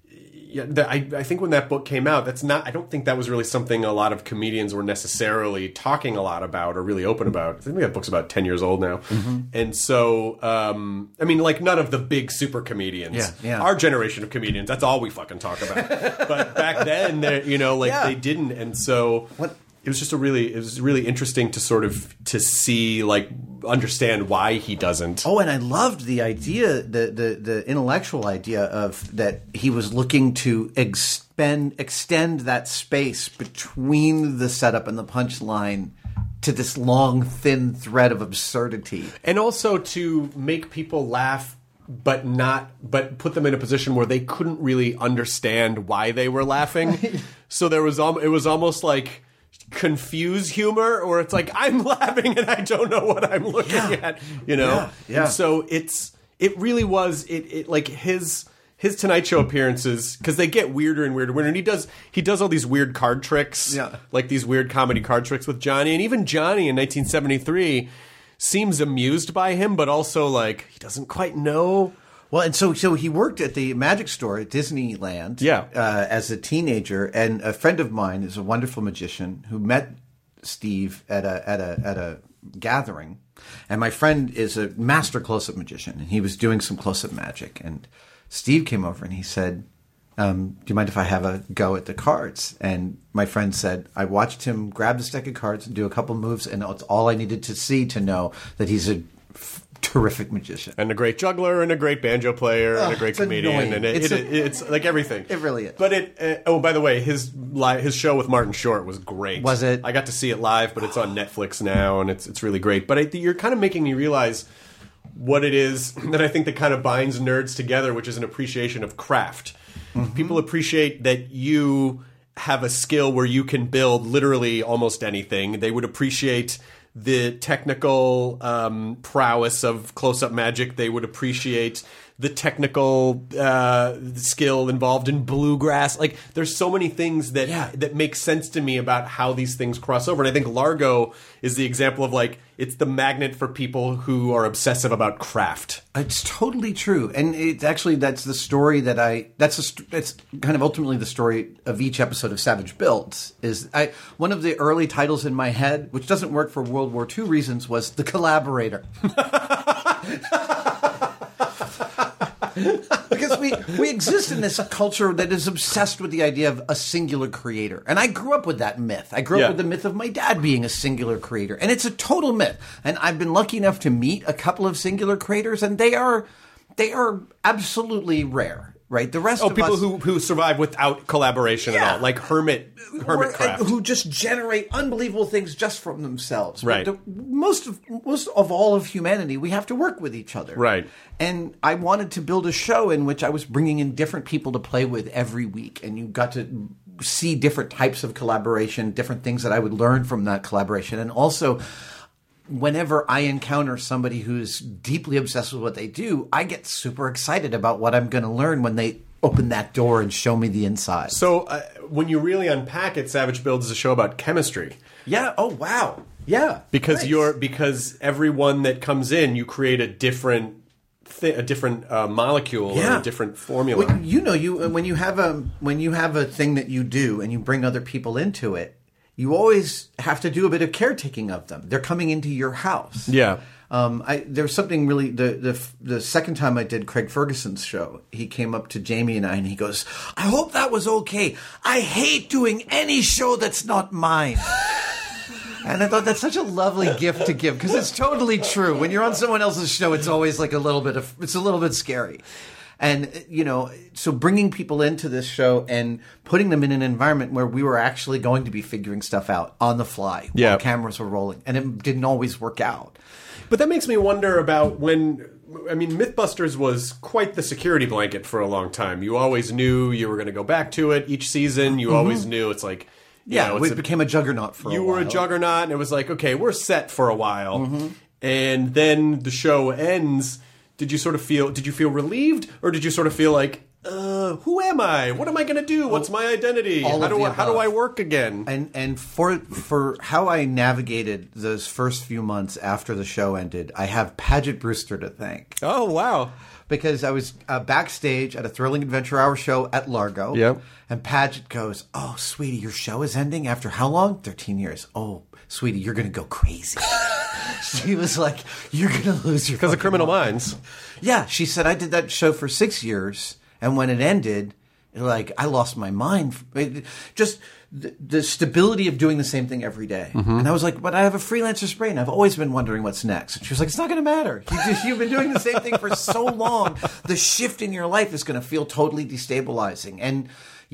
I think when that book came out, I don't think that was really something a lot of comedians were necessarily talking a lot about or really open about. I think that book's about 10 years old now. Mm-hmm. And so, none of the big super comedians. Yeah. Our generation of comedians, that's all we fucking talk about. But back then, they didn't. And so... It was just really interesting to sort of to see, like, understand why he doesn't. Oh, and I loved the idea, the intellectual idea of that he was looking to extend that space between the setup and the punchline to this long, thin thread of absurdity, and also to make people laugh. But put them in a position where they couldn't really understand why they were laughing. So it was almost like confused humor, or it's like I'm laughing and I don't know what I'm looking at, Yeah. And so it really was like his Tonight Show appearances, because they get weirder and weirder. And he does all these weird card tricks, like these weird comedy card tricks with Johnny, and even Johnny in 1973 seems amused by him, but also like he doesn't quite know. Well, and so he worked at the Magic Store at Disneyland as a teenager, and a friend of mine is a wonderful magician who met Steve at a gathering, and my friend is a master close-up magician, and he was doing some close-up magic, and Steve came over and he said, do you mind if I have a go at the cards? And my friend said, I watched him grab the stack of cards and do a couple moves, and it's all I needed to see to know that he's a terrific magician. And a great juggler, and a great banjo player, and a great it's comedian, annoying. and it's like everything. It really is. But oh, by the way, his show with Martin Short was great. Was it? I got to see it live, but it's on Netflix now, and it's really great. But you're kind of making me realize what it is that I think that kind of binds nerds together, which is an appreciation of craft. Mm-hmm. People appreciate that you have a skill where you can build literally almost anything. They would appreciate the technical prowess of close-up magic. They would appreciate the technical skill involved in bluegrass. Like, there's so many things that make sense to me about how these things cross over. And I think Largo is the example of, like, it's the magnet for people who are obsessive about craft. It's totally true. And it's actually, that's the story it's kind of ultimately the story of each episode of Savage Builds. One of the early titles in my head, which doesn't work for World War II reasons, was The Collaborator. Because we exist in this culture that is obsessed with the idea of a singular creator. And I grew up with that myth. I grew up with the myth of my dad being a singular creator. And it's a total myth. And I've been lucky enough to meet a couple of singular creators, and they are absolutely rare. Right, the rest of people us, who survive without collaboration at all, like Hermit Craft, who just generate unbelievable things just from themselves. Right, most of all of humanity, we have to work with each other. Right, and I wanted to build a show in which I was bringing in different people to play with every week, and you got to see different types of collaboration, different things that I would learn from that collaboration, and also, whenever I encounter somebody who's deeply obsessed with what they do, I get super excited about what I'm going to learn when they open that door and show me the inside. So when you really unpack it, Savage Builds is a show about chemistry. Yeah. Oh, wow. Yeah. Because nice. Because everyone that comes in, you create a different molecule or a different formula. Well, when you have a thing that you do and you bring other people into it, you always have to do a bit of caretaking of them. They're coming into your house. Yeah. There's something really, the second time I did Craig Ferguson's show, he came up to Jamie and I and he goes, "I hope that was okay. I hate doing any show that's not mine." And I thought that's such a lovely gift to give, because it's totally true. When you're on someone else's show, it's always like it's a little bit scary. And, so bringing people into this show and putting them in an environment where we were actually going to be figuring stuff out on the fly while cameras were rolling. And it didn't always work out. But that makes me wonder about Mythbusters was quite the security blanket for a long time. You always knew you were going to go back to it each season. You always knew it's like... it became a juggernaut for a while. You were a juggernaut, and it was like, okay, we're set for a while. Mm-hmm. And then the show ends... Did you feel relieved, or did you sort of feel like, who am I? What am I going to do? What's my identity? How do I work again? And for how I navigated those first few months after the show ended, I have Paget Brewster to thank. Oh, wow. Because I was backstage at a Thrilling Adventure Hour show at Largo. Yep. And Paget goes, "Oh, sweetie, your show is ending after how long? 13 years. Oh, sweetie, you're going to go crazy." She was like, "You're going to lose your..." Because of Criminal Minds. Yeah. She said, "I did that show for 6 years. And when it ended, I lost my mind." Just the stability of doing the same thing every day. Mm-hmm. And I was like, "But I have a freelancer's brain. I've always been wondering what's next." And she was like, "It's not going to matter. You've been doing the same thing for so long. The shift in your life is going to feel totally destabilizing." And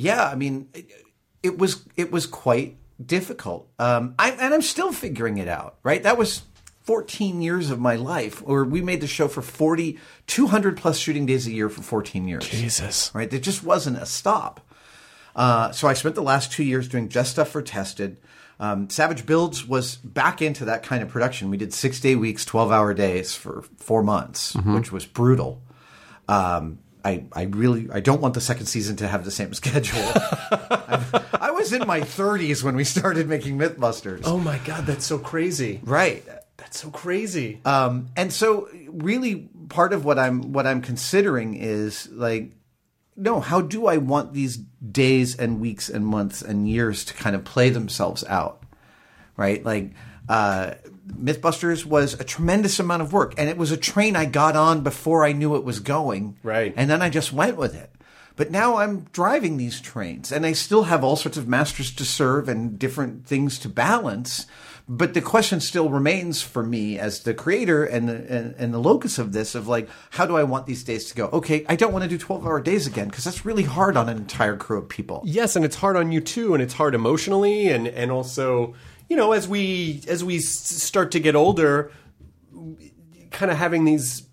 it was quite difficult. I'm still figuring it out, right? That was 14 years of my life, or we made the show for 200 plus shooting days a year for 14 years. Jesus. Right? There just wasn't a stop. So I spent the last 2 years doing Just Stuff for Tested. Savage Builds was back into that kind of production. We did 6-day weeks, 12-hour days for 4 months, which was brutal. I don't want the second season to have the same schedule. I was in my 30s when we started making Mythbusters. Oh my God, that's so crazy. Right. That's so crazy. And so really part of what I'm considering is how do I want these days and weeks and months and years to kind of play themselves out? Right? Mythbusters was a tremendous amount of work, and it was a train I got on before I knew it was going. Right. And then I just went with it. But now I'm driving these trains, and I still have all sorts of masters to serve and different things to balance. But the question still remains for me as the creator and the locus of this, of like, how do I want these days to go? Okay, I don't want to do 12-hour days again, because that's really hard on an entire crew of people. Yes, and it's hard on you too, and it's hard emotionally, and also, you know, as we start to get older, kind of having these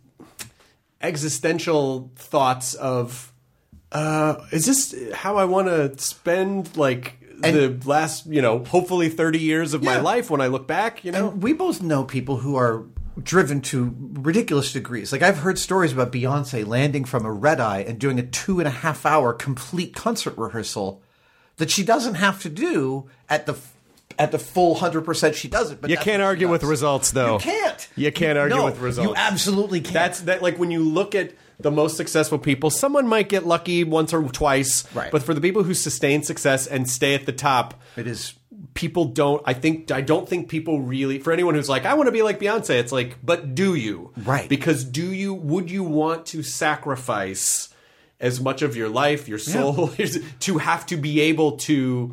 existential thoughts of, is this how I want to spend, like, the last, you know, hopefully 30 years of my life when I look back, you know? And we both know people who are driven to ridiculous degrees. Like, I've heard stories about Beyonce landing from a red eye and doing a 2.5-hour complete concert rehearsal that she doesn't have to do at the full 100% she does it. But you can't argue with results, though. You can't. You can't argue with results. You absolutely can't. That's like when you look at the most successful people, someone might get lucky once or twice, right? But for the people who sustain success and stay at the top, it is. People don't. I don't think people really. For anyone who's like, I want to be like Beyonce, it's like, but do you? Right? Because would you want to sacrifice as much of your life, your soul, to have to be able to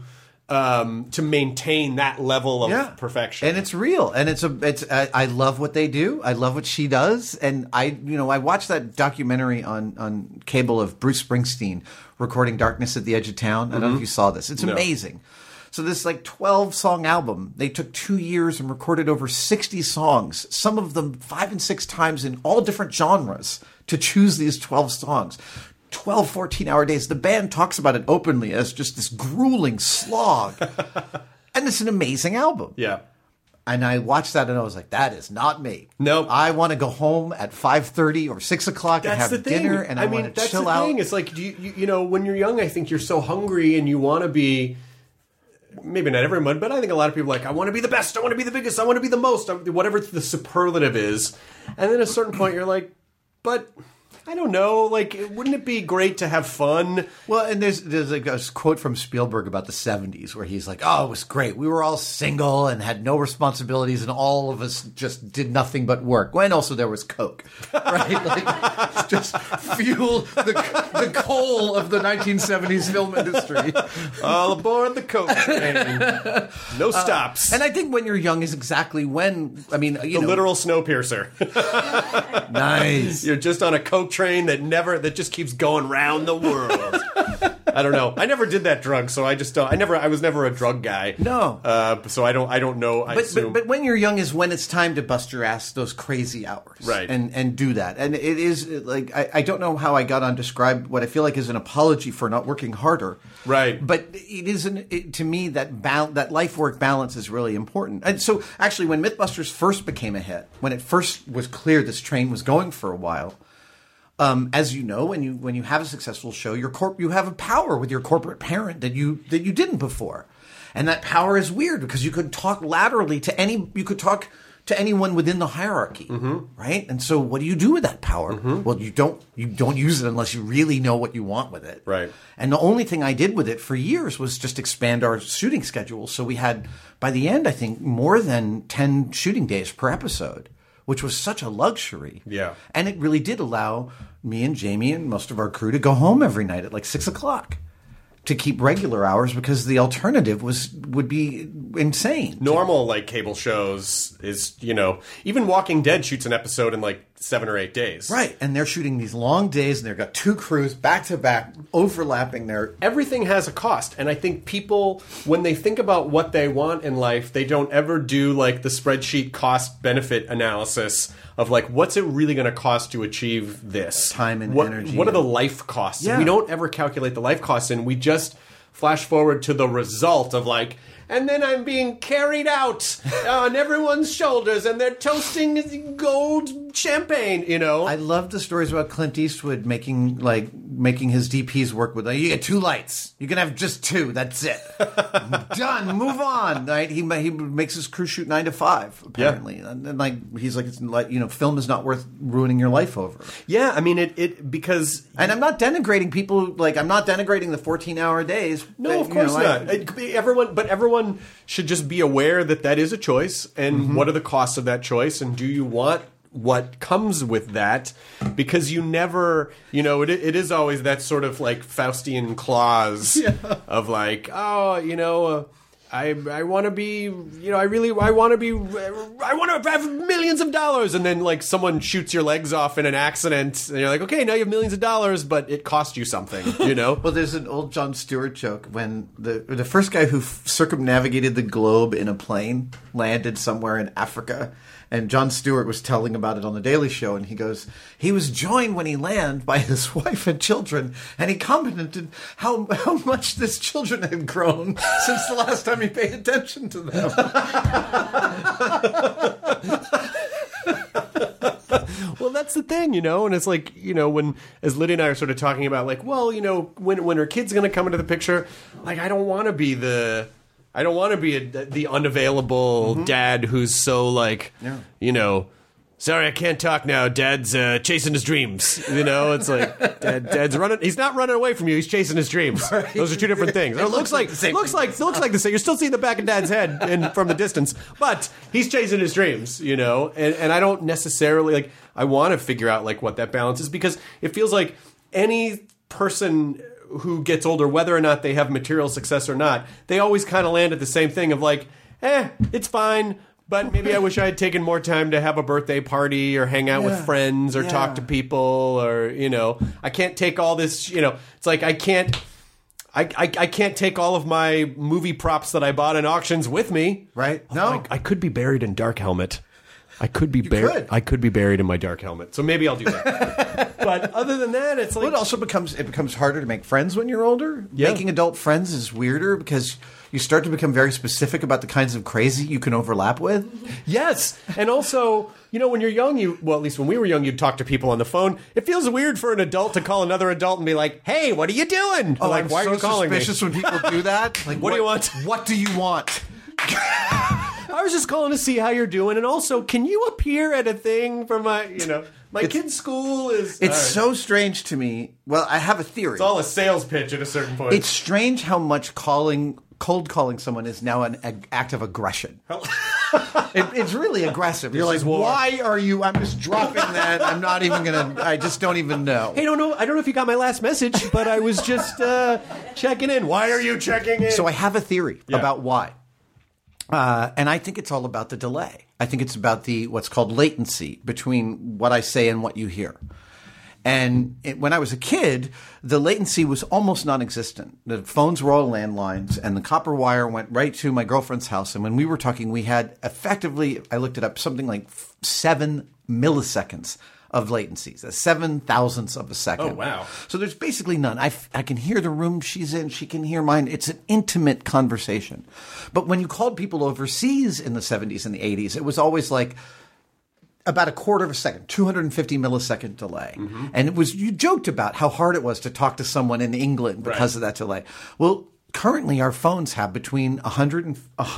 maintain that level of perfection? And it's real, and I love what they do. I love what she does, and I watched that documentary on cable of Bruce Springsteen recording "Darkness at the Edge of Town." I don't know if you saw this. It's amazing. So this 12-song album, they took 2 years and recorded over 60 songs, some of them 5 and 6 times in all different genres, to choose these 12 songs. 12 14-hour days. The band talks about it openly as just this grueling slog. And it's an amazing album. Yeah. And I watched that and I was like, that is not me. Nope. I want to go home at 5:30 or 6 o'clock and have dinner, and I want to chill out. It's like, you know, when you're young, I think you're so hungry and you want to be, maybe not everyone, but I think a lot of people are like, I want to be the best, I want to be the biggest, I want to be the most, whatever the superlative is. And then at a certain point you're like, but I don't know, like, wouldn't it be great to have fun? Well, and there's like a quote from Spielberg about the 70s where he's like, oh, it was great. We were all single and had no responsibilities, and all of us just did nothing but work. And also there was Coke, right? Like, it just fueled the coal of the 1970s film industry. All aboard the Coke train. No stops. And I think when you're young is exactly when, I mean, the literal Snowpiercer. Nice. You're just on a Coke train that just keeps going round the world. I don't know. I never did that drug, so I just don't. I was never a drug guy. No. So I don't know. But when you're young is when it's time to bust your ass those crazy hours, right? And do that. And it is like I don't know how I got on describe what I feel like is an apology for not working harder, right? But it is to me that life work balance is really important. And so actually, when MythBusters first became a hit, when it first was clear this train was going for a while. As you know, when you have a successful show, you have a power with your corporate parent that you didn't before, and that power is weird because you could talk laterally to anyone within the hierarchy, right? And so, what do you do with that power? Well, you don't use it unless you really know what you want with it, right? And the only thing I did with it for years was just expand our shooting schedule. So we had, by the end, I think more than 10 shooting days per episode, which was such a luxury. Yeah. And it really did allow me and Jamie and most of our crew to go home every night at like 6 o'clock to keep regular hours, because the alternative would be insane. Normal, like, cable shows is, you know, even Walking Dead shoots an episode in like 7 or 8 days. Right. And they're shooting these long days, and they've got 2 crews back to back overlapping their... Everything has a cost. And I think people, when they think about what they want in life, they don't ever do like the spreadsheet cost benefit analysis of like, what's it really going to cost to achieve this? Time and energy. What are the life costs? Yeah. We don't ever calculate the life costs, and we just flash forward to the result of like, and then I'm being carried out on everyone's shoulders, and they're toasting gold champagne, you know? I love the stories about Clint Eastwood making his DPs work with, like, you get 2 lights. You can have just 2. That's it. Done. Move on. Right? He makes his crew shoot 9 to 5, apparently. Yeah. And like, he's like, it's like, you know, film is not worth ruining your life over. Yeah. I mean, it because... And I'm not denigrating people, like, I'm not denigrating the 14-hour days. No, of course not. Everyone should just be aware that is a choice, and what are the costs of that choice, and do you want what comes with that? Because you never, you know, it is always that sort of like Faustian clause of like, oh, you know, I want to be, I want to have millions of dollars, and then like someone shoots your legs off in an accident, and you're like, okay, now you have millions of dollars, but it cost you something, Well, there's an old Jon Stewart joke when the first guy who circumnavigated the globe in a plane landed somewhere in Africa. And Jon Stewart was telling about it on The Daily Show, and he goes, he was joined when he landed by his wife and children, and he commented how much his children had grown since the last time he paid attention to them. Well, that's the thing, and it's like, when, as Lydia and I are sort of talking about, like, well, when her kid's going to come into the picture, like, I don't want to be the unavailable dad who's so like, sorry, I can't talk now. Dad's chasing his dreams. It's like Dad's running. He's not running away from you. He's chasing his dreams. Right. Those are two different things. It looks like the same. Looks like the same. You're still seeing the back of Dad's head from the distance, but he's chasing his dreams. And I don't necessarily like. I want to figure out like what that balance is, because it feels like any person who gets older, whether or not they have material success or not, they always kind of land at the same thing of like, it's fine, but maybe I wish I had taken more time to have a birthday party or hang out with friends or talk to people, or, I can't take all this, it's like I can't take all of my movie props that I bought in auctions with me. Right. No. I could be buried in Dark Helmet. I could be buried in my dark helmet. So maybe I'll do that. But other than that, it's like... Well, it also becomes harder to make friends when you're older. Yeah. Making adult friends is weirder because you start to become very specific about the kinds of crazy you can overlap with. Yes. And also, when you're young, at least when we were young, you'd talk to people on the phone. It feels weird for an adult to call another adult and be like, hey, what are you doing? Oh, like, why are you calling me? I'm so suspicious when people do that. Like, what do you want? What do you want? I was just calling to see how you're doing, and also, can you appear at a thing for my kid's school is... It's so strange to me. Well, I have a theory. It's all a sales pitch at a certain point. It's strange how much cold calling someone is now an act of aggression. It's really aggressive. You're like, why are you... I'm just dropping that. I'm not even going to... I just don't even know. Hey, I don't know if you got my last message, but I was just checking in. Why are you checking in? So I have a theory about why. And I think it's all about the delay. I think it's about what's called latency between what I say and what you hear. And when I was a kid, the latency was almost non-existent. The phones were all landlines, and the copper wire went right to my girlfriend's house. And when we were talking, we had effectively, I looked it up, something like 7 milliseconds of latencies, 7,000ths of a second. Oh, wow. So there's basically none. I can hear the room she's in. She can hear mine. It's an intimate conversation. But when you called people overseas in the 70s and the 80s, it was always like about a quarter of a second, 250 millisecond delay. Mm-hmm. And you joked about how hard it was to talk to someone in England because of that delay. Well, currently our phones have between 100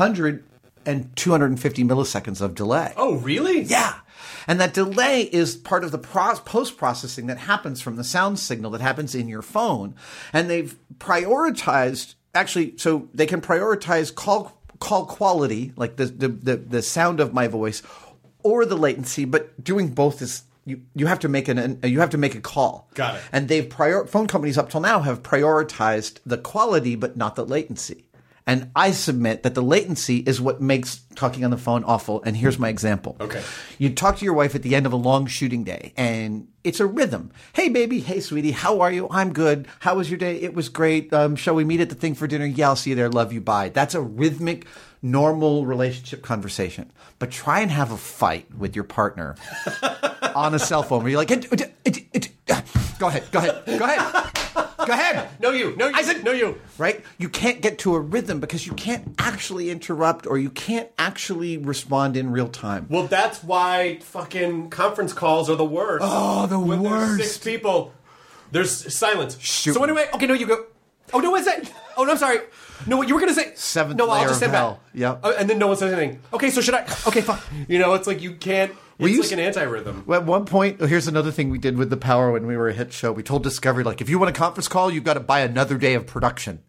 and 250 milliseconds of delay. Oh, really? Yeah. And that delay is part of the post-processing that happens from the sound signal that happens in your phone. And they've prioritized, so they can prioritize call quality, like the sound of my voice, or the latency, but doing both is you have to make a call. Got it. And phone companies up till now have prioritized the quality but not the latency. And I submit that the latency is what makes talking on the phone awful. And here's my example. Okay. You talk to your wife at the end of a long shooting day, and it's a rhythm. Hey, baby. Hey, sweetie. How are you? I'm good. How was your day? It was great. Shall we meet at the thing for dinner? Yeah, I'll see you there. Love you. Bye. That's a rhythmic, normal relationship conversation. But try and have a fight with your partner on a cell phone where you're like, go ahead. No, you. I said no, you. Right? You can't get to a rhythm because you can't actually interrupt or you can't actually respond in real time. Well, that's why fucking conference calls are the worst. Oh, the worst. There's 6 people. There's silence. Shoot. So anyway, okay, no, you go. Oh, no, what's that? Oh, no, I'm sorry. No, what you were going to say. Seventh no, layer I'll just of step hell. back. Yep. And then no one says anything. Okay, so should I? Okay, fine. It's like you can't. It's like an anti-rhythm. Well, at one point, here's another thing we did with The Power when we were a hit show. We told Discovery, like, if you want a conference call, you've got to buy another day of production.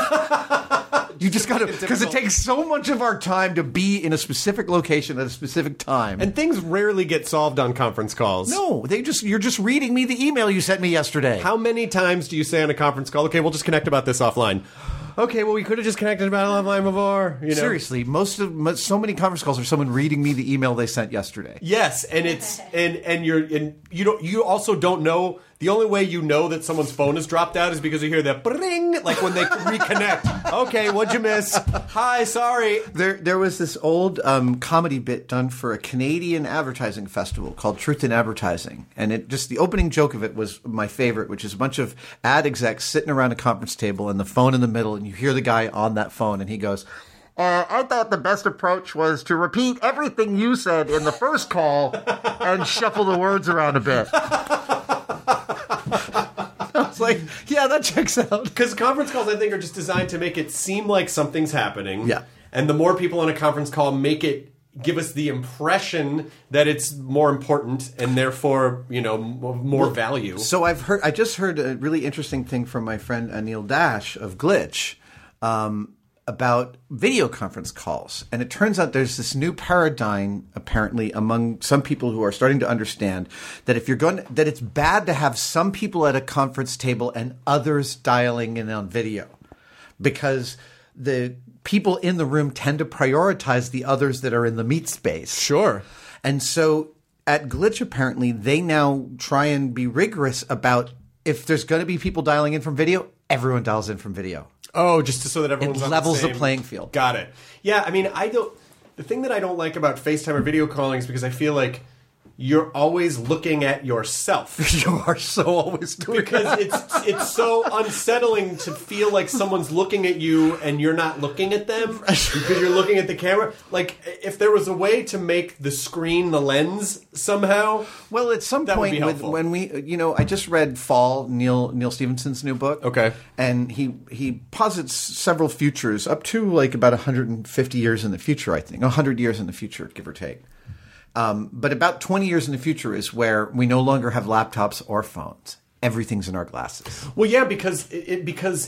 You just got to, because it takes so much of our time to be in a specific location at a specific time. And things rarely get solved on conference calls. No, you're just reading me the email you sent me yesterday. How many times do you say on a conference call, okay, we'll just connect about this offline? Okay, well, we could have just connected about it online before. You know? Seriously, so many conference calls are someone reading me the email they sent yesterday. Yes, and it's and you also don't know. The only way you know that someone's phone is dropped out is because you hear that bring, like when they reconnect. Okay, what'd you miss? Hi, sorry. There was this old comedy bit done for a Canadian advertising festival called Truth in Advertising, and the opening joke of it was my favorite, which is a bunch of ad execs sitting around a conference table and the phone in the middle, and you hear the guy on that phone, and he goes, I thought the best approach was to repeat everything you said in the first call and shuffle the words around a bit. I was like, yeah, that checks out. Because conference calls, I think, are just designed to make it seem like something's happening. Yeah. And the more people on a conference call give us the impression that it's more important and therefore, more value. So I just heard a really interesting thing from my friend Anil Dash of Glitch about video conference calls. And it turns out there's this new paradigm, apparently, among some people who are starting to understand that that it's bad to have some people at a conference table and others dialing in on video, because the people in the room tend to prioritize the others that are in the meet space. Sure. And so at Glitch, apparently, they now try and be rigorous about if there's going to be people dialing in from video, everyone dials in from video. Oh, just so that everyone's it on levels the the playing field. Got it. Yeah, I mean, the thing that I don't like about FaceTime or video calling is because I feel like you're always looking at yourself. You are so always doing because that. it's so unsettling to feel like someone's looking at you and you're not looking at them because you're looking at the camera. Like, if there was a way to make the screen the lens somehow, well, at some point when we, I just read Fall, Neil Stephenson's new book. Okay, and he posits several futures up to like about 150 years in the future. I think 100 years in the future, give or take. But about 20 years in the future is where we no longer have laptops or phones. Everything's in our glasses. Well, yeah, because the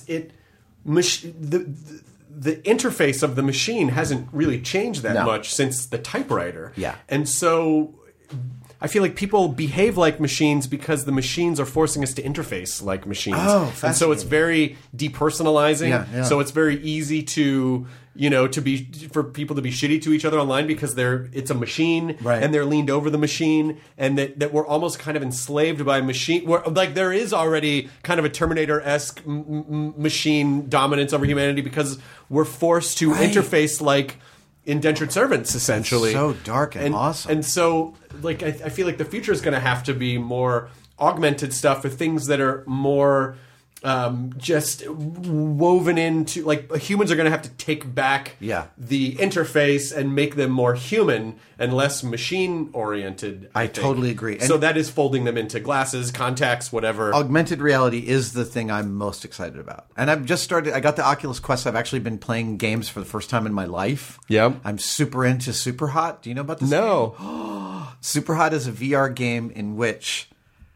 interface of the machine hasn't really changed that much since the typewriter. Yeah. And so I feel like people behave like machines because the machines are forcing us to interface like machines. Oh, fascinating. And so it's very depersonalizing. Yeah. So it's very easy to for people to be shitty to each other online because it's a machine, right, and they're leaned over the machine, and that we're almost kind of enslaved by a machine. Like there is already kind of a Terminator-esque machine dominance over humanity because we're forced to interface like indentured servants, essentially. So dark and awesome. And so, like, I feel like the future is going to have to be more augmented stuff with things that are more just woven into, like, humans are going to have to take back the interface and make them more human and less machine oriented. I totally agree. And so that is folding them into glasses, contacts, whatever. Augmented reality is the thing I'm most excited about. And I got the Oculus Quest. I've actually been playing games for the first time in my life. Yeah. I'm super into Superhot. Do you know about this game? Superhot is a VR game in which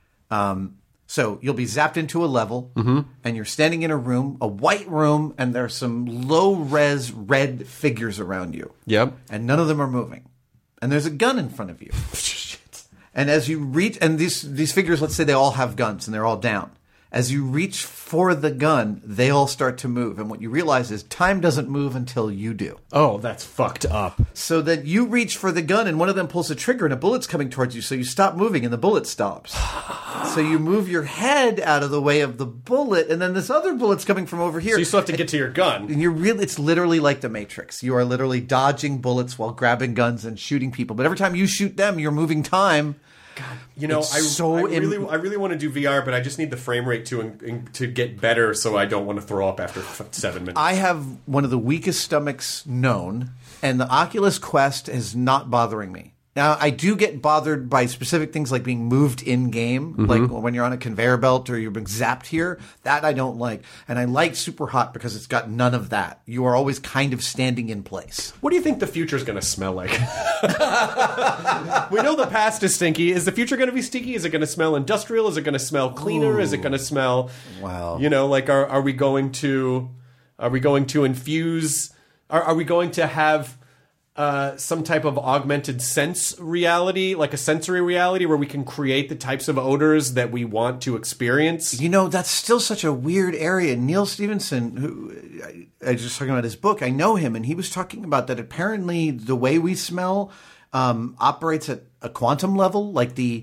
so you'll be zapped into a level, and you're standing in a white room, and there's some low-res red figures around you. Yep. And none of them are moving. And there's a gun in front of you. And as you reach, and these figures, let's say they all have guns, and they're all down. As you reach for the gun, they all start to move. And what you realize is time doesn't move until you do. Oh, that's fucked up. So that you reach for the gun, and one of them pulls the trigger, and a bullet's coming towards you. So you stop moving, and the bullet stops. So you move your head out of the way of the bullet, and then this other bullet's coming from over here. So you still have to get to your gun. And it's literally like the Matrix. You are literally dodging bullets while grabbing guns and shooting people. But every time you shoot them, you're moving time. God, I really want to do VR, but I just need the frame rate to get better, so I don't want to throw up after 7 minutes. I have one of the weakest stomachs known, and the Oculus Quest is not bothering me. Now, I do get bothered by specific things like being moved in-game, like when you're on a conveyor belt or you're being zapped here. That I don't like. And I like Superhot because it's got none of that. You are always kind of standing in place. What do you think the future is going to smell like? We know the past is stinky. Is the future going to be stinky? Is it going to smell industrial? Is it going to smell cleaner? Ooh. Is it going to smell... Wow. Like are we going to infuse... Are we going to have... some type of augmented sense reality, like a sensory reality where we can create the types of odors that we want to experience. You know, that's still such a weird area. Neil Stephenson, who I was just talking about his book, I know him, and he was talking about that apparently the way we smell operates at a quantum level. Like the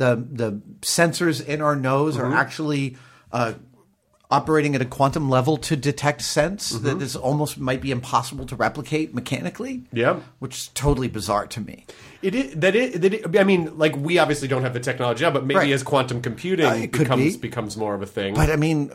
sensors in our nose are actually operating at a quantum level to detect scents that is almost might be impossible to replicate mechanically. Yeah, which is totally bizarre to me. It is. I mean, like, we obviously don't have the technology now, but maybe as quantum computing becomes more of a thing. But I mean,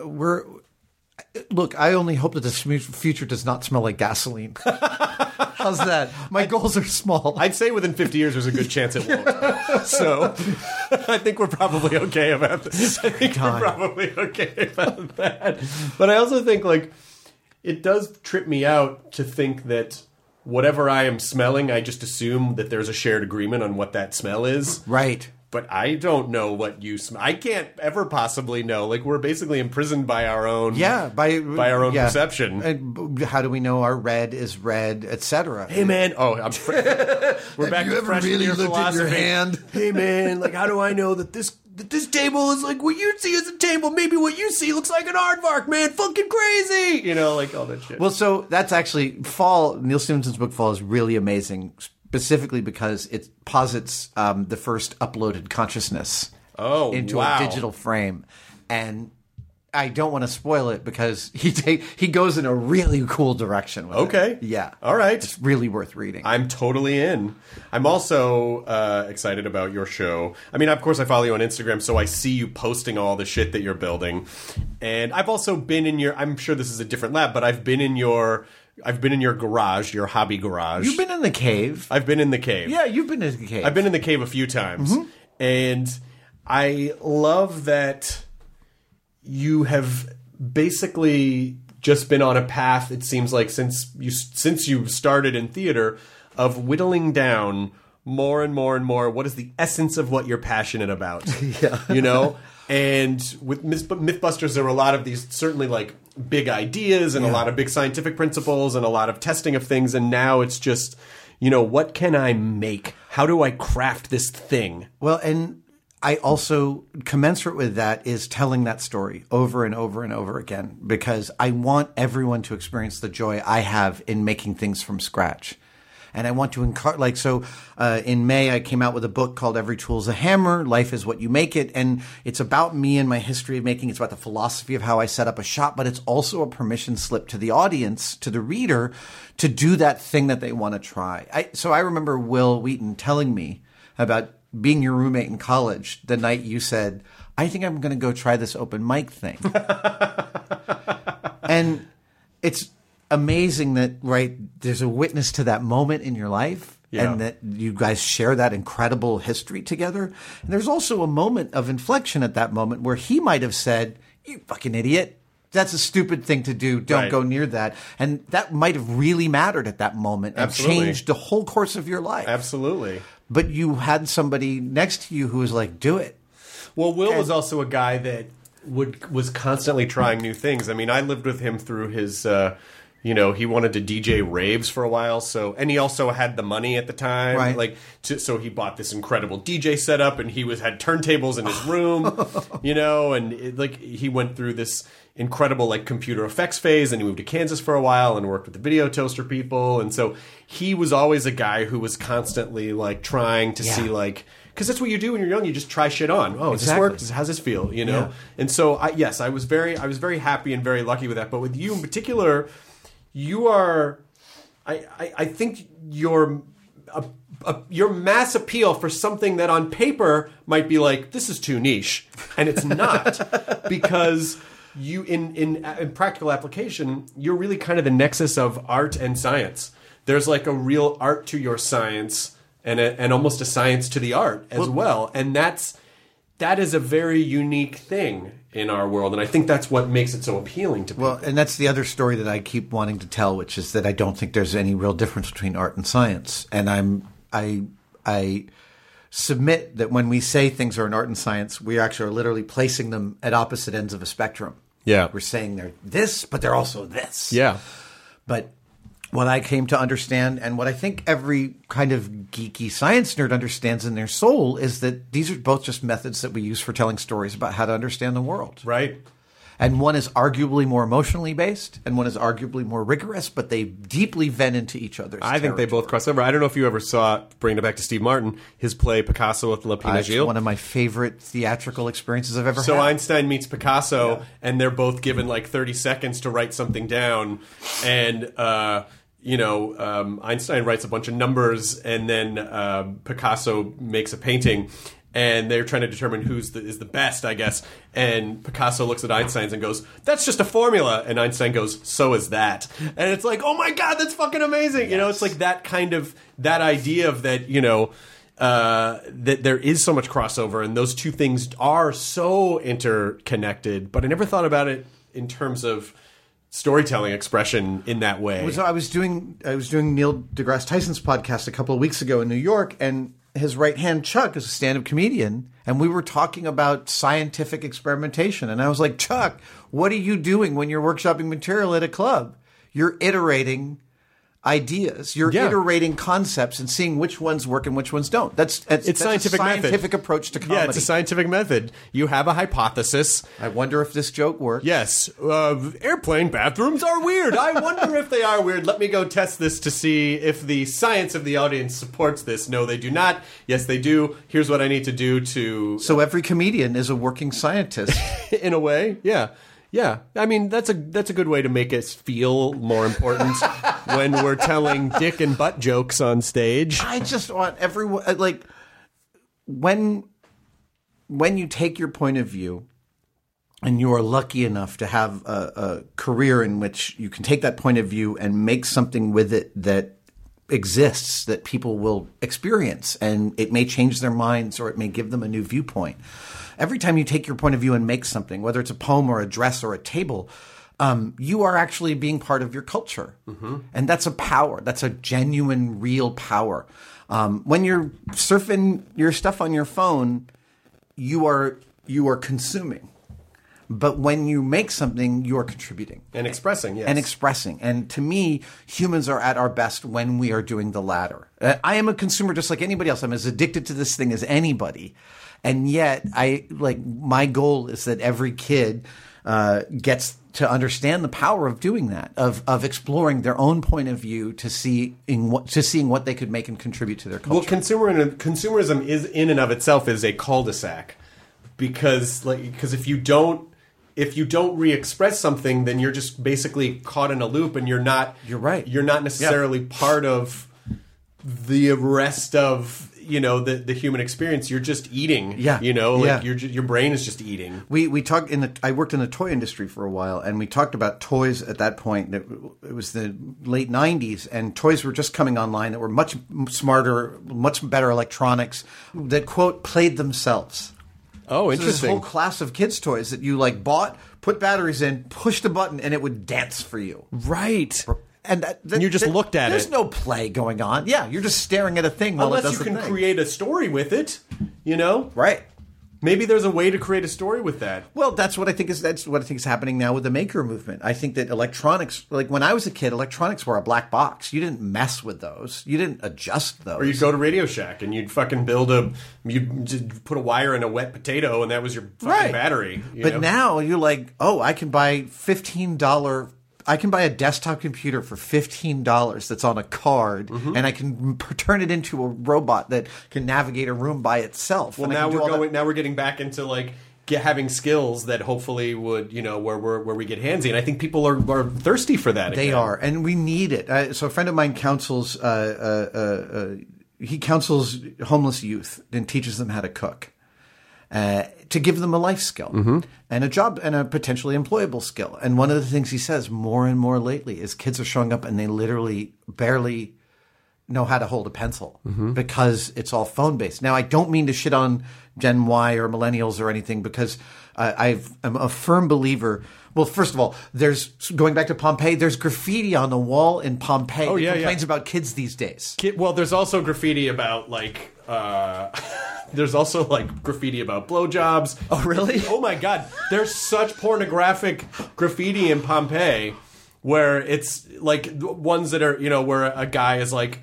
look. I only hope that the future does not smell like gasoline. How's that? My goals are small. I'd say within 50 years, there's a good chance it won't. So I think we're probably okay about this. I think we're probably okay about that. But I also think, like, it does trip me out to think that whatever I am smelling, I just assume that there's a shared agreement on what that smell is. Right. But I don't know what you smell. I can't ever possibly know. Like, we're basically imprisoned by our own by our own perception. And how do we know our red is red, etc.? Hey man, we're back to freshman year philosophy. Your hand? Hey man, like, how do I know that this table is like what you see as a table? Maybe what you see looks like an aardvark, man. Fucking crazy, you know, like all that shit. Well, so that's actually Fall. Neil Stephenson's book Fall is really amazing. Specifically because it posits the first uploaded consciousness into a digital frame. And I don't want to spoil it because he goes in a really cool direction with it. Yeah. All right. It's really worth reading. I'm totally in. I'm also excited about your show. I mean, of course, I follow you on Instagram, so I see you posting all the shit that you're building. And I've also been in I'm sure this is a different lab, but I've been in your garage, your hobby garage. You've been in the cave. I've been in the cave. Yeah, you've been in the cave. I've been in the cave a few times. Mm-hmm. And I love that you have basically just been on a path, it seems like, since you started in theater, of whittling down more and more and more what is the essence of what you're passionate about. Yeah. You know? And with Mythbusters, there were a lot of these, certainly, like, big ideas and a lot of big scientific principles and a lot of testing of things. And now it's just, you know, what can I make? How do I craft this thing? Well, and I also, commensurate with that, is telling that story over and over and over again, because I want everyone to experience the joy I have in making things from scratch. And I want to encourage, in May, I came out with a book called Every Tool's a Hammer, Life is What You Make It. And it's about me and my history of making. It's about the philosophy of how I set up a shop, but it's also a permission slip to the audience, to the reader, to do that thing that they want to try. So I remember Will Wheaton telling me about being your roommate in college the night you said, I think I'm going to go try this open mic thing. And it's amazing that, there's a witness to that moment in your life, and that you guys share that incredible history together. And there's also a moment of inflection at that moment where he might have said, you fucking idiot, that's a stupid thing to do, don't go near that. And that might have really mattered at that moment and changed the whole course of your life. Absolutely. But you had somebody next to you who was like, do it. Well, Will was also a guy that was constantly trying new things. I mean, I lived with him through his he wanted to DJ raves for a while, and he also had the money at the time, right? So he bought this incredible DJ setup, and he had turntables in his room, and he went through this incredible computer effects phase, and he moved to Kansas for a while and worked with the video toaster people, and so he was always a guy who was constantly trying to see because that's what you do when you're young. You just try shit on. Oh, does this work? How's this feel? Yeah. And so I was very happy and very lucky with that. But with you in particular, you are, I think your mass appeal for something that on paper might be like, this is too niche, and it's not, because you in practical application, you're really kind of the nexus of art and science. There's a real art to your science and almost a science to the art as well. And that is a very unique thing in our world, and I think that's what makes it so appealing to people. Well, and that's the other story that I keep wanting to tell, which is that I don't think there's any real difference between art and science. And I submit that when we say things are in art and science, we actually are literally placing them at opposite ends of a spectrum. Yeah. We're saying they're this, but they're also this. Yeah. But what I came to understand, and what I think every kind of geeky science nerd understands in their soul, is that these are both just methods that we use for telling stories about how to understand the world. Right. And one is arguably more emotionally based, and one is arguably more rigorous, but they deeply vent into each other's I think they both cross over. I don't know if you ever saw, bringing it back to Steve Martin, his play Picasso with Lapina It's Gilles. one of my favorite theatrical experiences I've ever So had. Einstein meets Picasso, and they're both given like 30 seconds to write something down, and Einstein writes a bunch of numbers, and then Picasso makes a painting, and they're trying to determine who's is the best, I guess. And Picasso looks at Einstein's and goes, "That's just a formula." And Einstein goes, "So is that." And it's like, oh my God, that's fucking amazing. You know, it's like that kind of, that idea of that, that there is so much crossover, and those two things are so interconnected. But I never thought about it in terms of storytelling expression in that way. So I was doing Neil deGrasse Tyson's podcast a couple of weeks ago in New York, and his right hand Chuck is a stand-up comedian, and we were talking about scientific experimentation. And I was like, Chuck, what are you doing when you're workshopping material at a club? You're iterating ideas. You're iterating concepts and seeing which ones work and which ones don't. That's scientific a scientific approach to comedy. Yeah, it's a scientific method. You have a hypothesis. I wonder if this joke works. Yes. Airplane bathrooms are weird. I wonder if they are weird. Let me go test this to see if the science of the audience supports this. No, they do not. Yes, they do. Here's what I need to do to... So every comedian is a working scientist. In a way, yeah. Yeah, I mean, that's a good way to make us feel more important when we're telling dick and butt jokes on stage. I just want everyone, like, when you take your point of view and you are lucky enough to have a career in which you can take that point of view and make something with it that exists, that people will experience, and it may change their minds or it may give them a new viewpoint. Every time you take your point of view and make something, whether it's a poem or a dress or a table, you are actually being part of your culture. Mm-hmm. And that's a power. That's a genuine, real power. When you're surfing your stuff on your phone, you are consuming. But when you make something, you are contributing. And expressing, yes. And expressing. And to me, humans are at our best when we are doing the latter. I am a consumer just like anybody else. I'm as addicted to this thing as anybody. And yet, my goal is that every kid gets to understand the power of doing that, of exploring their own point of view to seeing what they could make and contribute to their culture. Well, consumerism is in and of itself is a cul-de-sac, because if you don't re-express something, then you're just basically caught in a loop, and you're not. You're right. You're not necessarily part of the rest of the human experience. You're just eating. Yeah. Your brain is just eating. We talked I worked in the toy industry for a while, and we talked about toys at that point. It was the late 90s, and toys were just coming online that were much smarter, much better electronics that, quote, played themselves. Oh, interesting. So this whole class of kids' toys that you bought, put batteries in, pushed a button, and it would dance for you. Right. And you just looked at there's no play going on. Yeah, you're just staring at a thing while it does Unless you the can thing. create a story with it, Right. Maybe there's a way to create a story with that. Well, that's what I think is happening now with the maker movement. I think that electronics, like when I was a kid, electronics were a black box. You didn't mess with those. You didn't adjust those. Or you'd go to Radio Shack and you'd fucking you'd just put a wire in a wet potato, and that was your fucking battery. But now you're like, oh, I can buy I can buy a desktop computer for $15 that's on a card, and I can turn it into a robot that can navigate a room by itself. Well, now we're getting back into having skills that hopefully would where we get handsy, and I think people are thirsty for that. They are, and we need it. So a friend of mine counsels he counsels homeless youth and teaches them how to cook. To give them a life skill and a job and a potentially employable skill. And one of the things he says more and more lately is kids are showing up and they literally barely know how to hold a pencil because it's all phone based. Now, I don't mean to shit on Gen Y or millennials or anything, because I'm a firm believer. Well, first of all, going back to Pompeii, there's graffiti on the wall in Pompeii that complains about kids these days. Well, there's also graffiti about there's also graffiti about blowjobs. Oh, really? Oh my God. There's such pornographic graffiti in Pompeii where it's like ones that are, where a guy is like,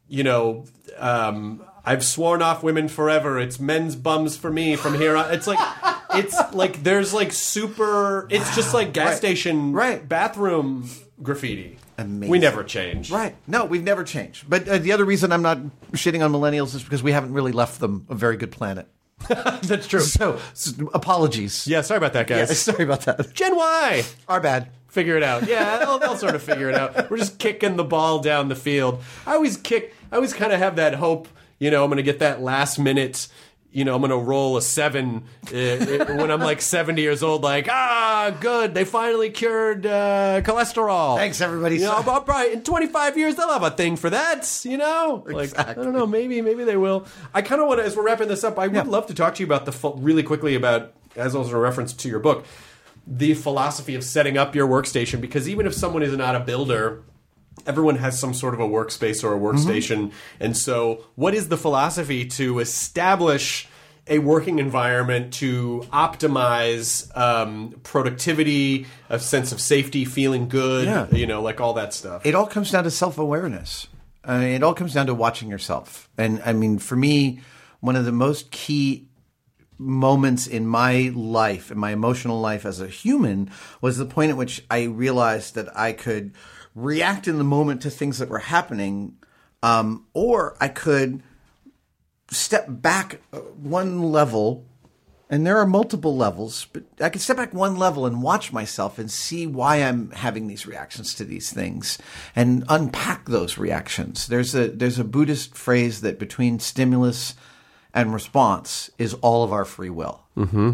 I've sworn off women forever. It's men's bums for me from here on. It's like there's like super. It's just like gas station bathroom graffiti. Amazing. We never change. Right. No, we've never changed. But the other reason I'm not shitting on millennials is because we haven't really left them a very good planet. That's true. So apologies. Yeah, sorry about that, guys. Yeah, sorry about that. Gen Y. Our bad. Figure it out. Yeah, they'll sort of figure it out. We're just kicking the ball down the field. I always kind of have that hope, I'm going to get that last minute, I'm going to roll a 7 when I'm like 70 years old, like, good, they finally cured cholesterol. Thanks, everybody. Probably in 25 years, they'll have a thing for that, Like, exactly. I don't know, maybe they will. I kind of want to, as we're wrapping this up, I would love to talk to you about really quickly about, as also a reference to your book, the philosophy of setting up your workstation, because even if someone is not a builder, everyone has some sort of a workspace or a workstation. Mm-hmm. And so what is the philosophy to establish a working environment to optimize productivity, a sense of safety, feeling good, like all that stuff? It all comes down to self-awareness. It all comes down to watching yourself. And I mean, for me, one of the most key moments in my life, in my emotional life as a human, was the point at which I realized that I could react in the moment to things that were happening, or I could step back one level, and there are multiple levels, but I could step back one level and watch myself and see why I'm having these reactions to these things and unpack those reactions. There's a Buddhist phrase that between stimulus and response is all of our free will. Mm-hmm.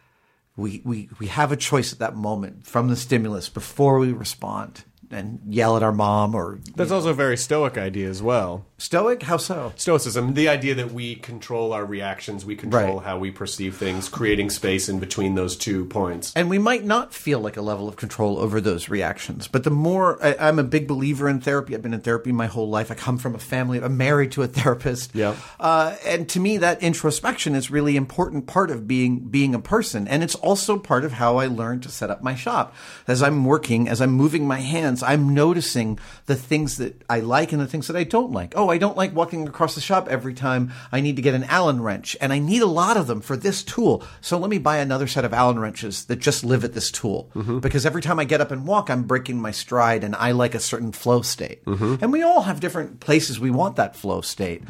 We have a choice at that moment from the stimulus before we respond and yell at our mom or... That's also a very Stoic idea as well. Stoic? How so? Stoicism, the idea that we control our reactions, we control how we perceive things, creating space in between those 2 points. And we might not feel like a level of control over those reactions, but the more... I'm a big believer in therapy. I've been in therapy my whole life. I come from a family. I'm married to a therapist. Yeah. And to me, that introspection is really important part of being a person. And it's also part of how I learned to set up my shop. As I'm working, as I'm moving my hands, I'm noticing the things that I like and the things that I don't like. Oh, I don't like walking across the shop every time I need to get an Allen wrench, and I need a lot of them for this tool. So let me buy another set of Allen wrenches that just live at this tool. Mm-hmm. Because every time I get up and walk, I'm breaking my stride, and I like a certain flow state. Mm-hmm. And we all have different places we want that flow state.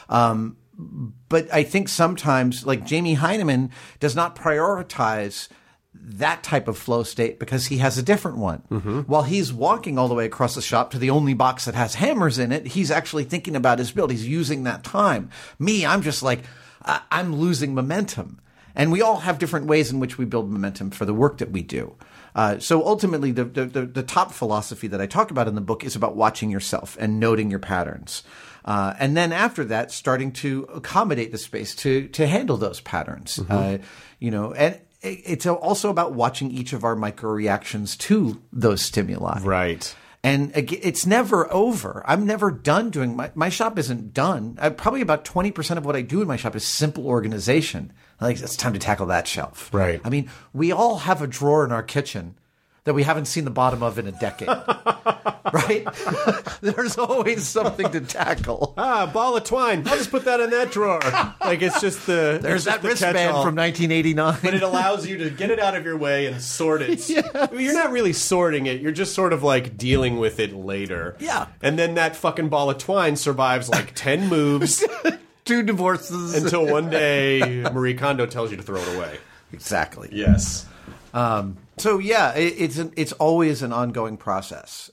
But I think sometimes, like Jamie Heineman does not prioritize that type of flow state because he has a different one. Mm-hmm. While he's walking all the way across the shop to the only box that has hammers in it, he's actually thinking about his build. He's using that time. Me, I'm just like, I'm losing momentum. And we all have different ways in which we build momentum for the work that we do. So ultimately, the top philosophy that I talk about in the book is about watching yourself and noting your patterns. And then after that, starting to accommodate the space to handle those patterns. Mm-hmm. And it's also about watching each of our micro reactions to those stimuli. Right. And it's never over. I'm never done doing my shop isn't done. Probably about 20% of what I do in my shop is simple organization. Like, it's time to tackle that shelf. Right. I mean, we all have a drawer in our kitchen that we haven't seen the bottom of in a decade. Right? There's always something to tackle. Ball of twine. I'll just put that in that drawer. Like, it's just the... There's that wristband from 1989. But it allows you to get it out of your way and sort it. Yes. You're not really sorting it. You're just sort of, like, dealing with it later. Yeah. And then that fucking ball of twine survives, like, 10 moves. 2 divorces. Until one day Marie Kondo tells you to throw it away. Exactly. Yes. So yeah, it's always an ongoing process.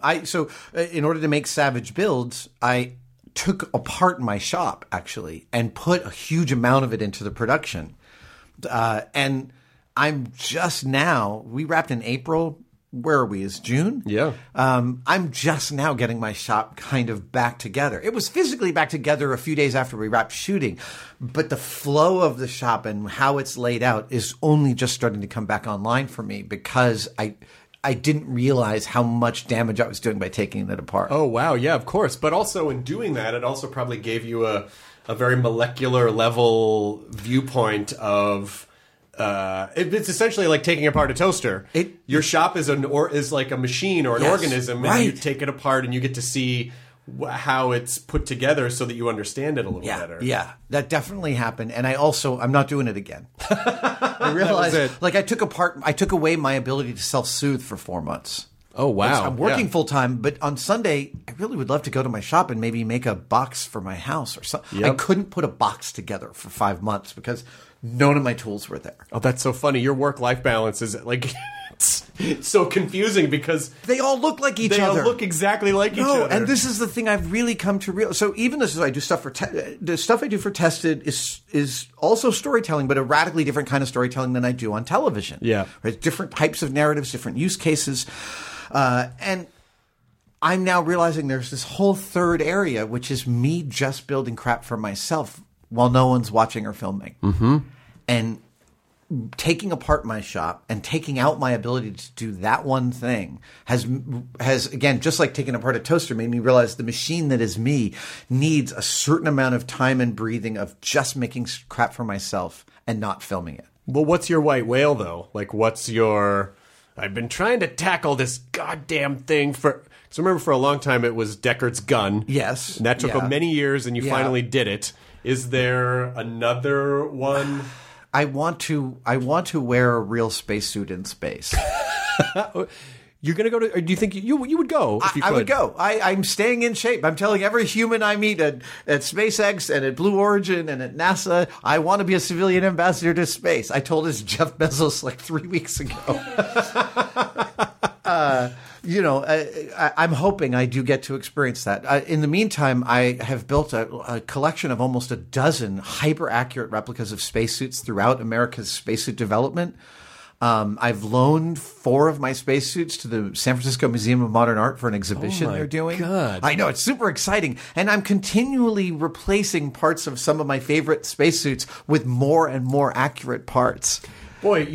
In order to make Savage builds, I took apart my shop actually and put a huge amount of it into the production. And I'm just now, we wrapped in April. Where are we? Is June? Yeah. I'm just now getting my shop kind of back together. It was physically back together a few days after we wrapped shooting, but the flow of the shop and how it's laid out is only just starting to come back online for me because I didn't realize how much damage I was doing by taking it apart. Oh, wow. Yeah, of course. But also in doing that, it also probably gave you a very molecular level viewpoint of it's essentially like taking apart a toaster. Your shop is like a machine or an organism, and right. you take it apart and you get to see how it's put together so that you understand it a little better. Yeah, that definitely happened. And I'm not doing it again. I realized, like, I took away my ability to self-soothe for 4 months. Oh, wow. I'm working full time, but on Sunday, I really would love to go to my shop and maybe make a box for my house or something. Yep. I couldn't put a box together for 5 months because none of my tools were there. Oh, that's so funny. Your work-life balance is like... It's so confusing because they all look like each other. They all look exactly like each other. And this is the thing I've really come to realize. So even as I do stuff for the stuff I do for Tested is also storytelling, but a radically different kind of storytelling than I do on television. Yeah, right? Different types of narratives, different use cases, and I'm now realizing there's this whole third area, which is me just building crap for myself while no one's watching or filming, and taking apart my shop and taking out my ability to do that one thing has again, just like taking apart a toaster, made me realize the machine that is me needs a certain amount of time and breathing of just making crap for myself and not filming it. Well, what's your white whale though? Like, what's your? I've been trying to tackle this goddamn thing for. So remember, for a long time it was Deckard's gun. Yes, and that took many years, and you finally did it. Is there another one? I want to wear a real spacesuit in space. You're going to go to... Or do you think you would go if you could? I would go. I'm staying in shape. I'm telling every human I meet at SpaceX and at Blue Origin and at NASA, I want to be a civilian ambassador to space. I told this Jeff Bezos like 3 weeks ago. I'm hoping I do get to experience that. In the meantime, I have built a collection of almost a dozen hyper-accurate replicas of spacesuits throughout America's spacesuit development. I've loaned 4 of my spacesuits to the San Francisco Museum of Modern Art for an exhibition they're doing. God. I know, it's super exciting. And I'm continually replacing parts of some of my favorite spacesuits with more and more accurate parts. Boy,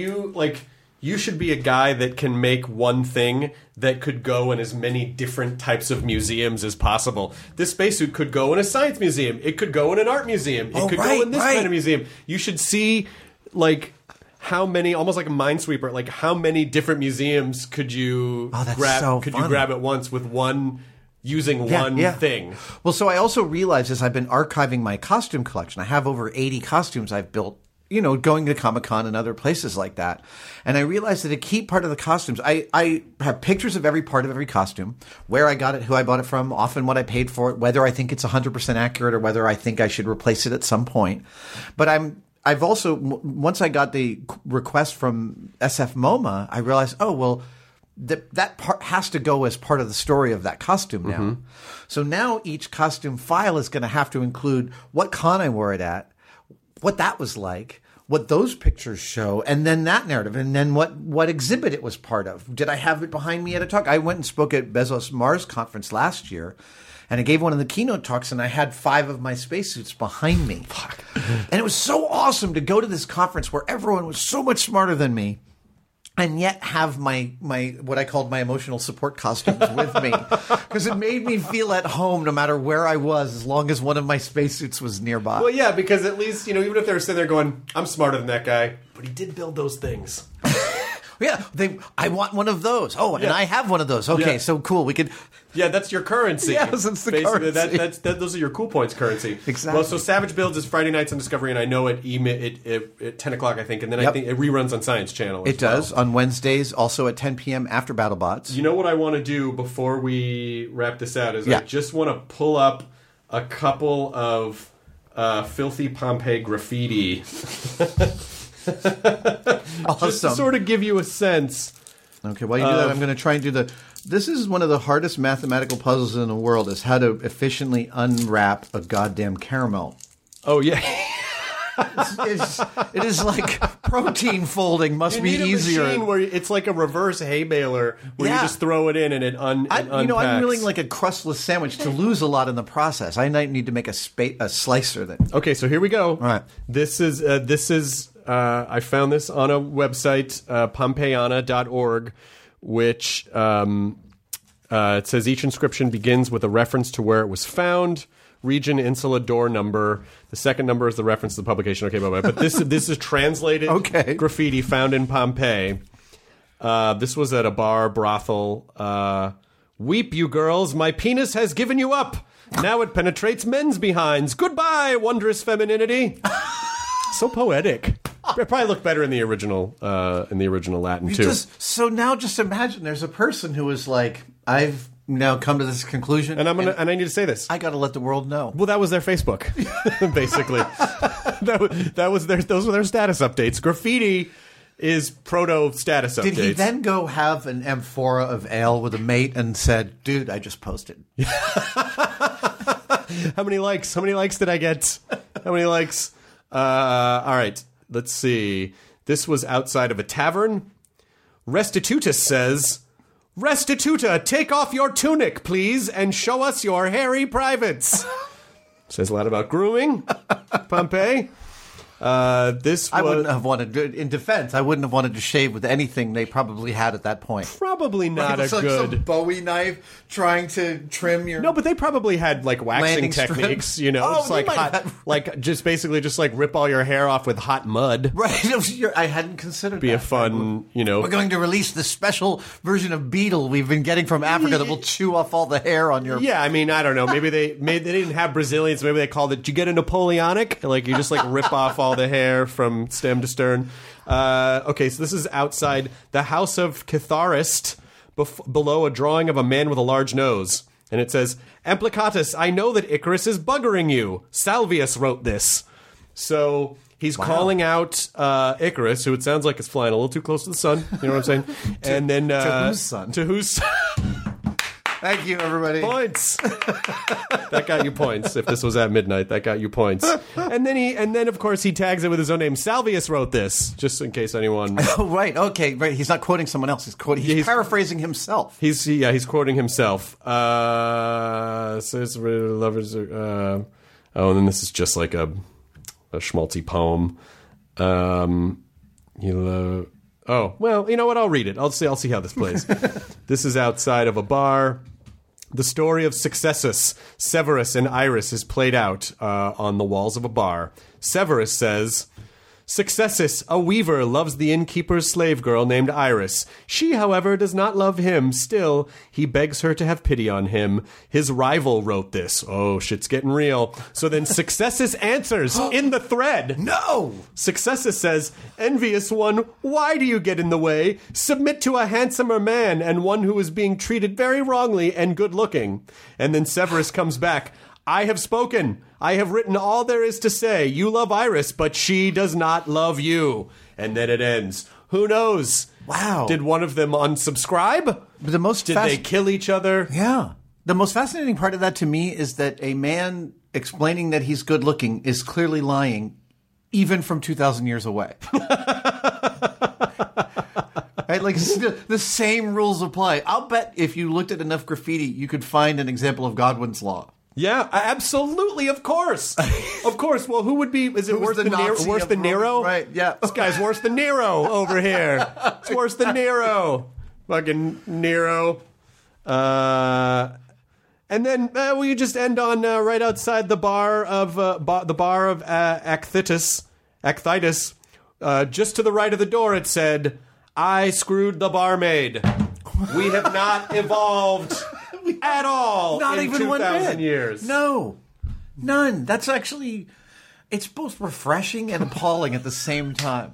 you should be a guy that can make one thing that could go in as many different types of museums as possible. This spacesuit could go in a science museum. It could go in an art museum. It could go in this kind of museum. You should see, like, how many, almost like a Minesweeper, like how many different museums could you grab? You grab at once with one, using one thing? Well, so I also realized as I've been archiving my costume collection, I have over 80 costumes I've built, going to Comic-Con and other places like that. And I realized that a key part of the costumes, I have pictures of every part of every costume, where I got it, who I bought it from, often what I paid for it, whether I think it's 100% accurate or whether I think I should replace it at some point. But I've also, once I got the request from SF MoMA, I realized, that part has to go as part of the story of that costume now. Mm-hmm. So now each costume file is going to have to include what con I wore it at, what that was like, what those pictures show, and then that narrative, and then what exhibit it was part of. Did I have it behind me at a talk? I went and spoke at Bezos Mars conference last year, and I gave one of the keynote talks, and I had 5 of my spacesuits behind me. Fuck. And it was so awesome to go to this conference where everyone was so much smarter than me, and yet have my what I called my emotional support costumes with me, because it made me feel at home no matter where I was, as long as one of my spacesuits was nearby. Well, yeah, because at least, even if they were sitting there going, I'm smarter than that guy, but he did build those things. Yeah, I want one of those. Oh, and I have one of those. Okay, so cool. We could. Yeah, that's your currency. Yes, it's the currency. Those are your cool points currency. Exactly. Well, so Savage Builds is Friday nights on Discovery, and I know at 10 o'clock, I think, and then I think it reruns on Science Channel. It does on Wednesdays, also at 10 p.m. after BattleBots. You know what I want to do before we wrap this out is I just want to pull up a couple of filthy Pompeii graffiti. Awesome. Just to sort of give you a sense. Okay, while you do that, I'm going to try and do this is one of the hardest mathematical puzzles in the world, is how to efficiently unwrap a goddamn caramel. Oh, yeah. It is like protein folding must be easier. Machine where it's like a reverse hay baler where you just throw it in and it unpacks. I'm willing like a crustless sandwich to lose a lot in the process. I might need to make a slicer then. Okay, so here we go. All right. This is I found this on a website, Pompeiana.org, which it says each inscription begins with a reference to where it was found, region, insula, door number. The second number is the reference to the publication. Okay, bye-bye. But this is translated graffiti found in Pompeii. This was at a bar, brothel. Weep, you girls, my penis has given you up. Now it penetrates men's behinds. Goodbye, wondrous femininity. So poetic. It probably looked better in the original Latin too. So now just imagine there's a person who is like, I've now come to this conclusion, and I need to say this. I got to let the world know. Well, that was their Facebook, basically. Those were their status updates. Graffiti is proto status updates. Did he then go have an amphora of ale with a mate and said, "Dude, I just posted." How many likes? How many likes did I get? How many likes? All right. Let's see. This was outside of a tavern. Restitutus says, Restituta, take off your tunic, please, and show us your hairy privates. Says a lot about grooming, Pompeii. I wouldn't have wanted to, in defense, I wouldn't have wanted to shave with anything they probably had at that point. Probably not like some Bowie knife trying to trim your... No, but they probably had like waxing techniques, strip. you know, just like hot, like just basically just like rip all your hair off with hot mud. Right, I hadn't considered Be a fun, you know... We're going to release the special version of Beetle we've been getting from Africa that will chew off all the hair on your... Yeah, I mean, I don't know. Maybe they didn't have Brazilians. Maybe they called it, did you get a Napoleonic? Like you just like rip off all the hair from stem to stern. Okay, so this is outside the House of Catharist, below a drawing of a man with a large nose. And it says, Amplicatus, I know that Icarus is buggering you. Salvius wrote this. So he's calling out Icarus, who it sounds like is flying a little too close to the sun. You know what I'm saying? And then to whose sun? To whose sun? Thank you, everybody. Points. That got you points. If this was at midnight, that got you points. And then of course he tags it with his own name. Salvius wrote this, just in case anyone. Oh, right. Okay, right. He's not quoting someone else. He's paraphrasing himself. He's quoting himself. Says lovers. And then this is just like a schmaltzy poem. Oh, well, you know what? I'll read it. I'll see how this plays. This is outside of a bar. The story of Successus, Severus, and Iris is played out on the walls of a bar. Severus says, Successus, a weaver, loves the innkeeper's slave girl named Iris. She, however, does not love him. Still, he begs her to have pity on him. His rival wrote this. Oh, shit's getting real. So then Successus answers in the thread. No! Successus says, Envious one, why do you get in the way? Submit to a handsomer man and one who is being treated very wrongly and good-looking. And then Severus comes back. I have spoken. I have written all there is to say. You love Iris, but she does not love you. And then it ends. Who knows? Wow. Did one of them unsubscribe? Did they kill each other? Yeah. The most fascinating part of that to me is that a man explaining that he's good looking is clearly lying, even from 2,000 years away. Right? Like the same rules apply. I'll bet if you looked at enough graffiti, you could find an example of Godwin's Law. Yeah, absolutely, of course. Of course. Well, who would be... Is it worse than Nero? Right, yeah. This guy's worse than Nero over here. It's worse than Nero. Fucking Nero. And then we just end on right outside the bar of Acthitus. Just to the right of the door, it said, I screwed the barmaid. We have not evolved... at all. Not in even 2,000 years. No. None. That's actually... It's both refreshing and appalling at the same time.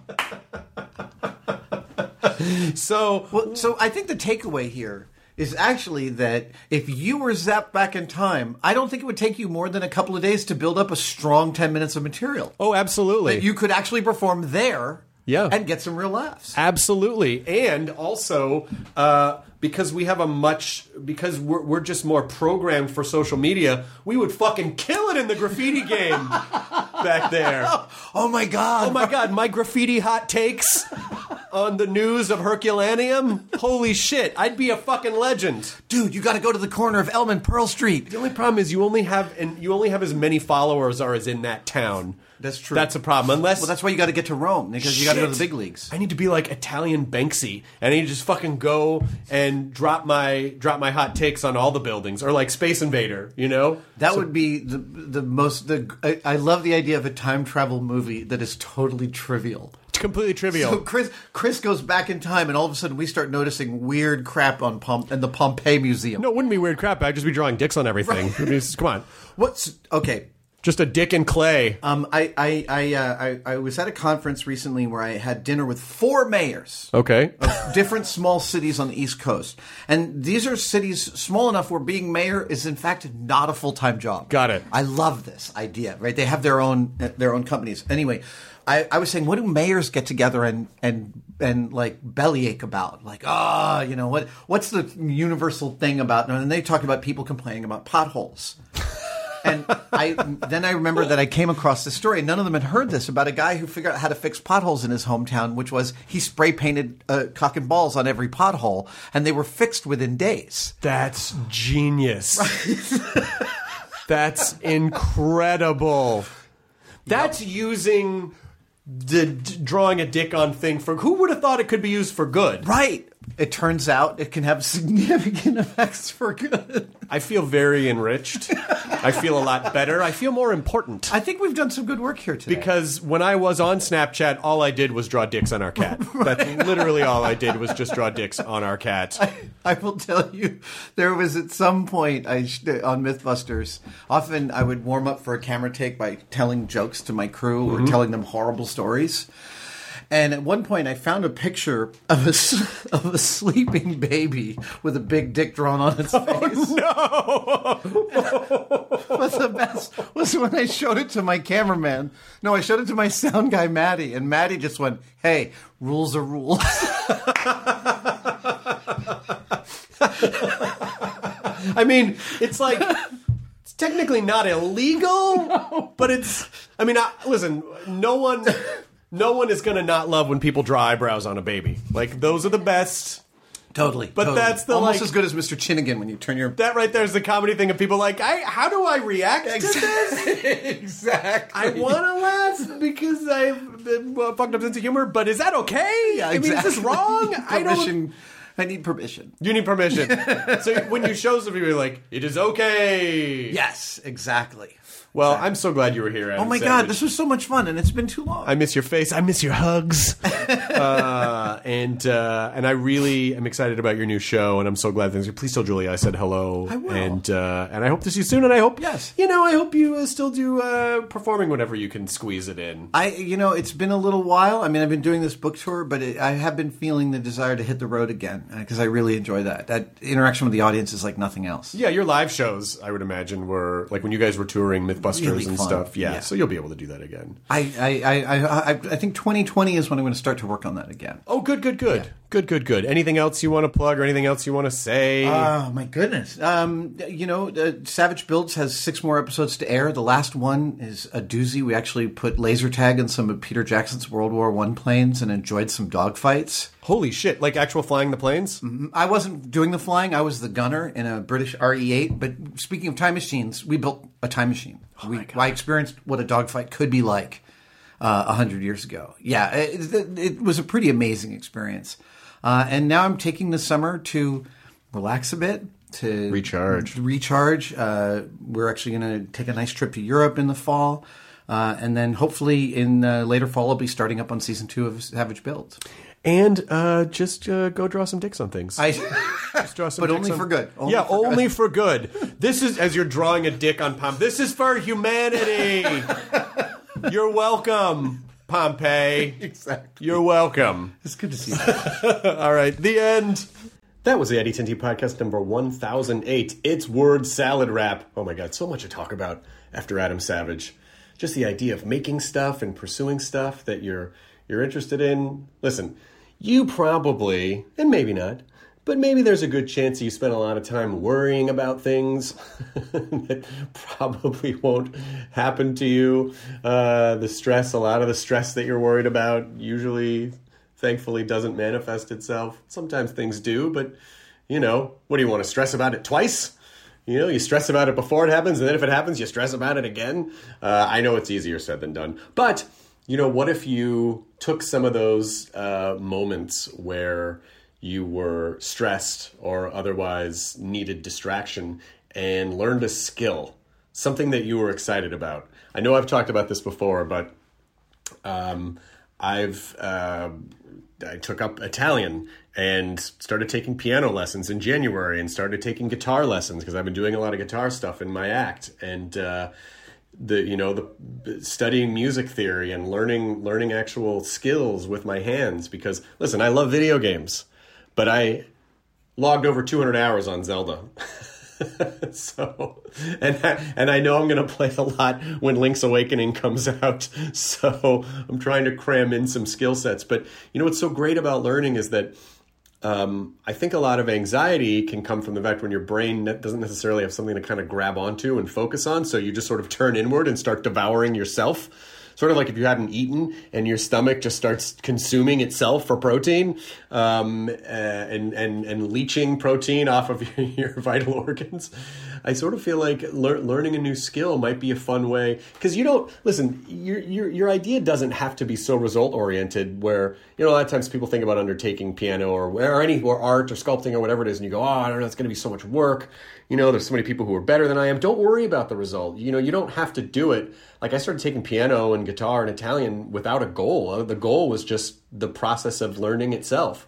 So I think the takeaway here is actually that if you were zapped back in time, I don't think it would take you more than a couple of days to build up a strong 10 minutes of material. Oh, absolutely. That you could actually perform there and get some real laughs. Absolutely. And also... because we have because we're just more programmed for social media, we would fucking kill it in the graffiti game back there. Oh my God. Oh my God, my graffiti hot takes on the news of Herculaneum, holy shit, I'd be a fucking legend. Dude, you got to go to the corner of Elm and Pearl Street. The only problem is you only have as many followers as in that town. That's true. That's a problem. Well, that's why you got to get to Rome, because you got to go to the big leagues. I need to be like Italian Banksy, and I need to just fucking go and drop my hot takes on all the buildings, or like Space Invader, you know? That would be the most. I love the idea of a time travel movie that is totally trivial. Completely trivial. So Chris goes back in time, and all of a sudden we start noticing weird crap on the Pompeii Museum. No, it wouldn't be weird crap. I'd just be drawing dicks on everything. Right. Come on. What's okay? Just a dick and clay. I was at a conference recently where I had dinner with 4 mayors. Okay. Of different small cities on the East Coast. And these are cities small enough where being mayor is in fact not a full-time job. Got it. I love this idea, right? They have their own companies. Anyway, I was saying, what do mayors get together and like bellyache about? Like, what's the universal thing about? And they talked about people complaining about potholes. And I remember that I came across this story, and none of them had heard this, about a guy who figured out how to fix potholes in his hometown, which was he spray painted cock and balls on every pothole, and they were fixed within days. That's genius. That's incredible. That's using the drawing a dick on thing for... Who would have thought it could be used for good? Right. It turns out it can have significant effects for good. I feel very enriched. I feel a lot better. I feel more important. I think we've done some good work here today. Because when I was on Snapchat, all I did was draw dicks on our cat. Right. That's literally all I did was just draw dicks on our cat. I will tell you, there was at some point on Mythbusters, often I would warm up for a camera take by telling jokes to my crew or telling them horrible stories. And at one point, I found a picture of a sleeping baby with a big dick drawn on its face. Oh, no! What's the best was when I showed it to my cameraman. No, I showed it to my sound guy, Maddie. And Maddie just went, hey, rules are rules. I mean, it's like... It's technically not illegal, but it's... I mean, listen, no one is going to not love when people draw eyebrows on a baby. Like, those are the best. Totally. But totally. That's the almost as good as Mr. Chinnigan when you turn your... That right there is the comedy thing of people like, how do I react to this? Exactly. I want to laugh because I've been fucked up sense of humor, but is that okay? Yeah, exactly. I mean, is this wrong? I need permission. You need permission. So when you show some people, you're like, it is okay. Yes, exactly. Well, I'm so glad you were here, Adam Oh my Savage. God, this was so much fun, and it's been too long. I miss your face. I miss your hugs. And I really am excited about your new show, and I'm so glad things are... Please tell Julia I said hello. I will. And I hope to see you soon, and I hope... Yes. I hope you still do performing whenever you can squeeze it in. It's been a little while. I mean, I've been doing this book tour, but I have been feeling the desire to hit the road again, because I really enjoy that. That interaction with the audience is like nothing else. Yeah, your live shows, I would imagine, were... Like when you guys were touring Mythbusters really and fun. Stuff. Yeah, so you'll be able to do that again. I think 2020 is when I'm going to start to work on that again. Oh, good. Yeah. Good. Anything else you want to plug or anything else you want to say? Oh, my goodness. Savage Builds has 6 more episodes to air. The last one is a doozy. We actually put laser tag in some of Peter Jackson's World War I planes and enjoyed some dogfights. Holy shit, like actual flying the planes? Mm-hmm. I wasn't doing the flying. I was the gunner in a British RE-8. But speaking of time machines, we built a time machine. I experienced what a dogfight could be like 100 years ago. Yeah, it was a pretty amazing experience. And now I'm taking the summer to relax a bit, to recharge. We're actually going to take a nice trip to Europe in the fall. And then hopefully in later fall, I'll be starting up on season 2 of Savage Builds. And just go draw some dicks on things. Just draw some but dicks only on... for good. Only for good. This is, as you're drawing a dick on Pompeii, this is for humanity. You're welcome, Pompeii. Exactly. You're welcome. It's good to see you. All right, the end. That was the ID10T podcast number 1008. It's word salad wrap. Oh my God, so much to talk about after Adam Savage. Just the idea of making stuff and pursuing stuff that you're interested in. Listen, you probably, and maybe not, but maybe there's a good chance you spend a lot of time worrying about things that probably won't happen to you. A lot of the stress that you're worried about usually thankfully doesn't manifest itself. Sometimes things do, but, what do you want to stress about it twice? You stress about it before it happens, and then if it happens, you stress about it again. I know it's easier said than done. But, what if you took some of those moments where you were stressed or otherwise needed distraction and learned a skill, something that you were excited about? I know I've talked about this before, but I took up Italian and started taking piano lessons in January and started taking guitar lessons because I've been doing a lot of guitar stuff in my act. And the studying music theory and learning actual skills with my hands, because listen, I love video games, but I logged over 200 hours on Zelda. So, and I know I'm going to play a lot when Link's Awakening comes out. So I'm trying to cram in some skill sets. But what's so great about learning is that I think a lot of anxiety can come from the fact when your brain doesn't necessarily have something to kind of grab onto and focus on. So you just sort of turn inward and start devouring yourself. Sort of like if you hadn't eaten and your stomach just starts consuming itself for protein, and leaching protein off of your vital organs. I sort of feel like learning a new skill might be a fun way, because your idea doesn't have to be so result oriented where, a lot of times people think about undertaking piano or art or sculpting or whatever it is. And you go, I don't know, it's going to be so much work. There's so many people who are better than I am. Don't worry about the result. You don't have to do it. Like I started taking piano and guitar and Italian without a goal. The goal was just the process of learning itself,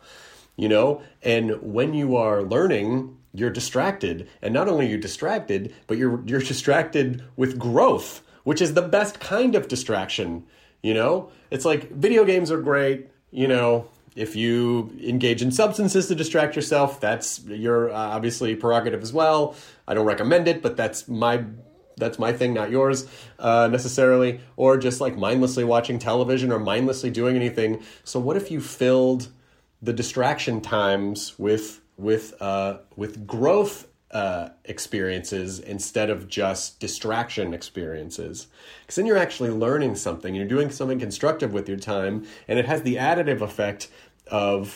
and when you are learning, you're distracted. And not only are you distracted, but you're distracted with growth, which is the best kind of distraction. It's like video games are great. If you engage in substances to distract yourself, that's your obviously prerogative as well. I don't recommend it, but that's my thing, not yours necessarily. Or just like mindlessly watching television or mindlessly doing anything. So what if you filled the distraction times with growth experiences instead of just distraction experiences? Because then you're actually learning something. You're doing something constructive with your time, and it has the additive effect of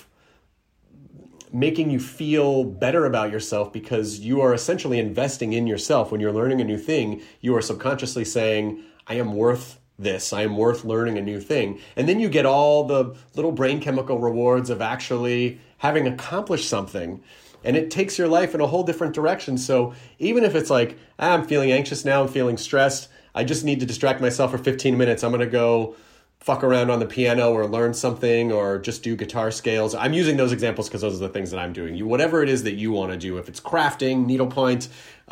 making you feel better about yourself, because you are essentially investing in yourself. When you're learning a new thing, you are subconsciously saying, I am worth this. I am worth learning a new thing. And then you get all the little brain chemical rewards of actually having accomplished something. And it takes your life in a whole different direction. So even if it's like, I'm feeling anxious now, I'm feeling stressed, I just need to distract myself for 15 minutes. I'm going to go fuck around on the piano or learn something or just do guitar scales. I'm using those examples because those are the things that I'm doing. Whatever it is that you want to do, if it's crafting, needlepoint,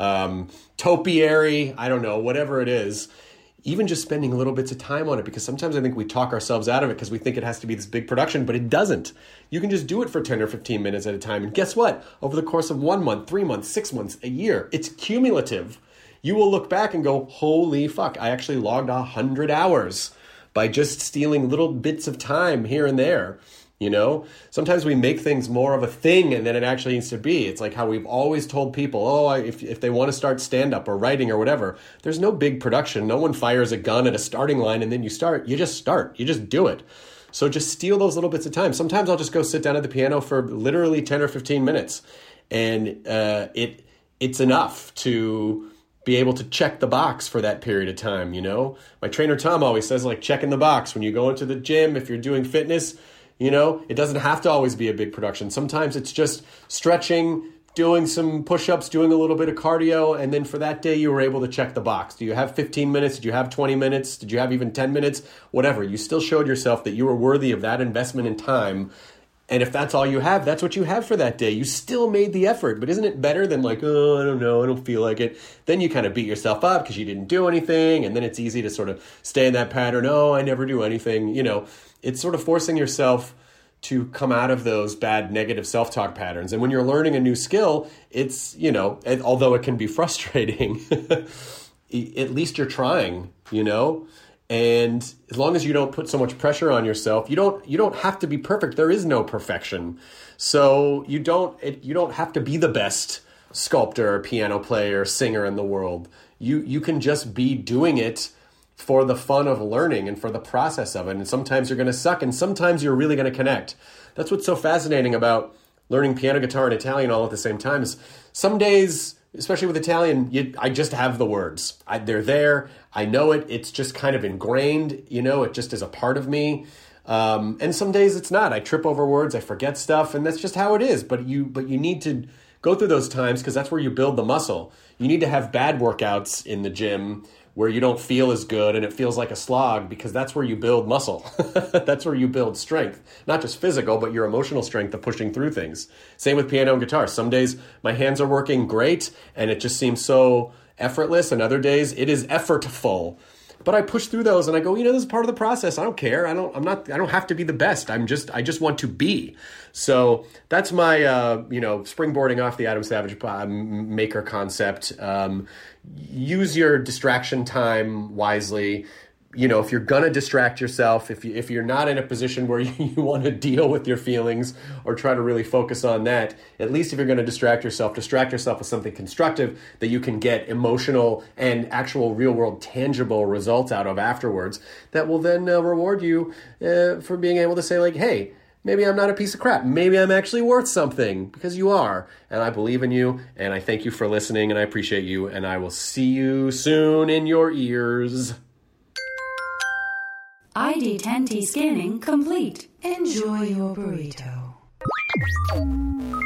topiary, I don't know, whatever it is, even just spending little bits of time on it, because sometimes I think we talk ourselves out of it because we think it has to be this big production, but it doesn't. You can just do it for 10 or 15 minutes at a time. And guess what? Over the course of 1 month, 3 months, 6 months, a year, it's cumulative. You will look back and go, holy fuck, I actually logged 100 hours by just stealing little bits of time here and there. Sometimes we make things more of a thing than it actually needs to be. It's like how we've always told people, if they want to start stand-up or writing or whatever, there's no big production. No one fires a gun at a starting line and then you start. You just do it. So just steal those little bits of time. Sometimes I'll just go sit down at the piano for literally 10 or 15 minutes. And it's enough to be able to check the box for that period of time, My trainer Tom always says, like, checking the box. When you go into the gym, if you're doing fitness, it doesn't have to always be a big production. Sometimes it's just stretching, doing some push-ups, doing a little bit of cardio, and then for that day you were able to check the box. Do you have 15 minutes? Did you have 20 minutes? Did you have even 10 minutes? Whatever. You still showed yourself that you were worthy of that investment in time. And if that's all you have, that's what you have for that day. You still made the effort. But isn't it better than like, I don't know, I don't feel like it. Then you kind of beat yourself up because you didn't do anything. And then it's easy to sort of stay in that pattern. I never do anything. It's sort of forcing yourself to come out of those bad negative self-talk patterns. And when you're learning a new skill, it's, although it can be frustrating, at least you're trying, And as long as you don't put so much pressure on yourself, you don't have to be perfect. There is no perfection. So you don't have to be the best sculptor, piano player, singer in the world. You can just be doing it for the fun of learning and for the process of it. And sometimes you're going to suck, and sometimes you're really going to connect. That's what's so fascinating about learning piano, guitar, and Italian all at the same time is some days, especially with Italian, I just have the words. They're there. I know it. It's just kind of ingrained. It just is a part of me. And some days it's not. I trip over words. I forget stuff, and that's just how it is. But you need to go through those times because that's where you build the muscle. You need to have bad workouts in the gym where you don't feel as good and it feels like a slog, because that's where you build muscle. That's where you build strength, not just physical, but your emotional strength of pushing through things. Same with piano and guitar. Some days my hands are working great and it just seems so effortless, and other days it is effortful. But I push through those and I go, this is part of the process. I don't care. I don't have to be the best. I just want to be. So that's my, springboarding off the Adam Savage maker concept. Use your distraction time wisely. If you're going to distract yourself, if you're not in a position where you want to deal with your feelings or try to really focus on that, at least if you're going to distract yourself with something constructive that you can get emotional and actual real world tangible results out of afterwards that will then reward you for being able to say like, hey, maybe I'm not a piece of crap. Maybe I'm actually worth something, because you are. And I believe in you, and I thank you for listening, and I appreciate you, and I will see you soon in your ears. ID10T scanning complete. Enjoy your burrito.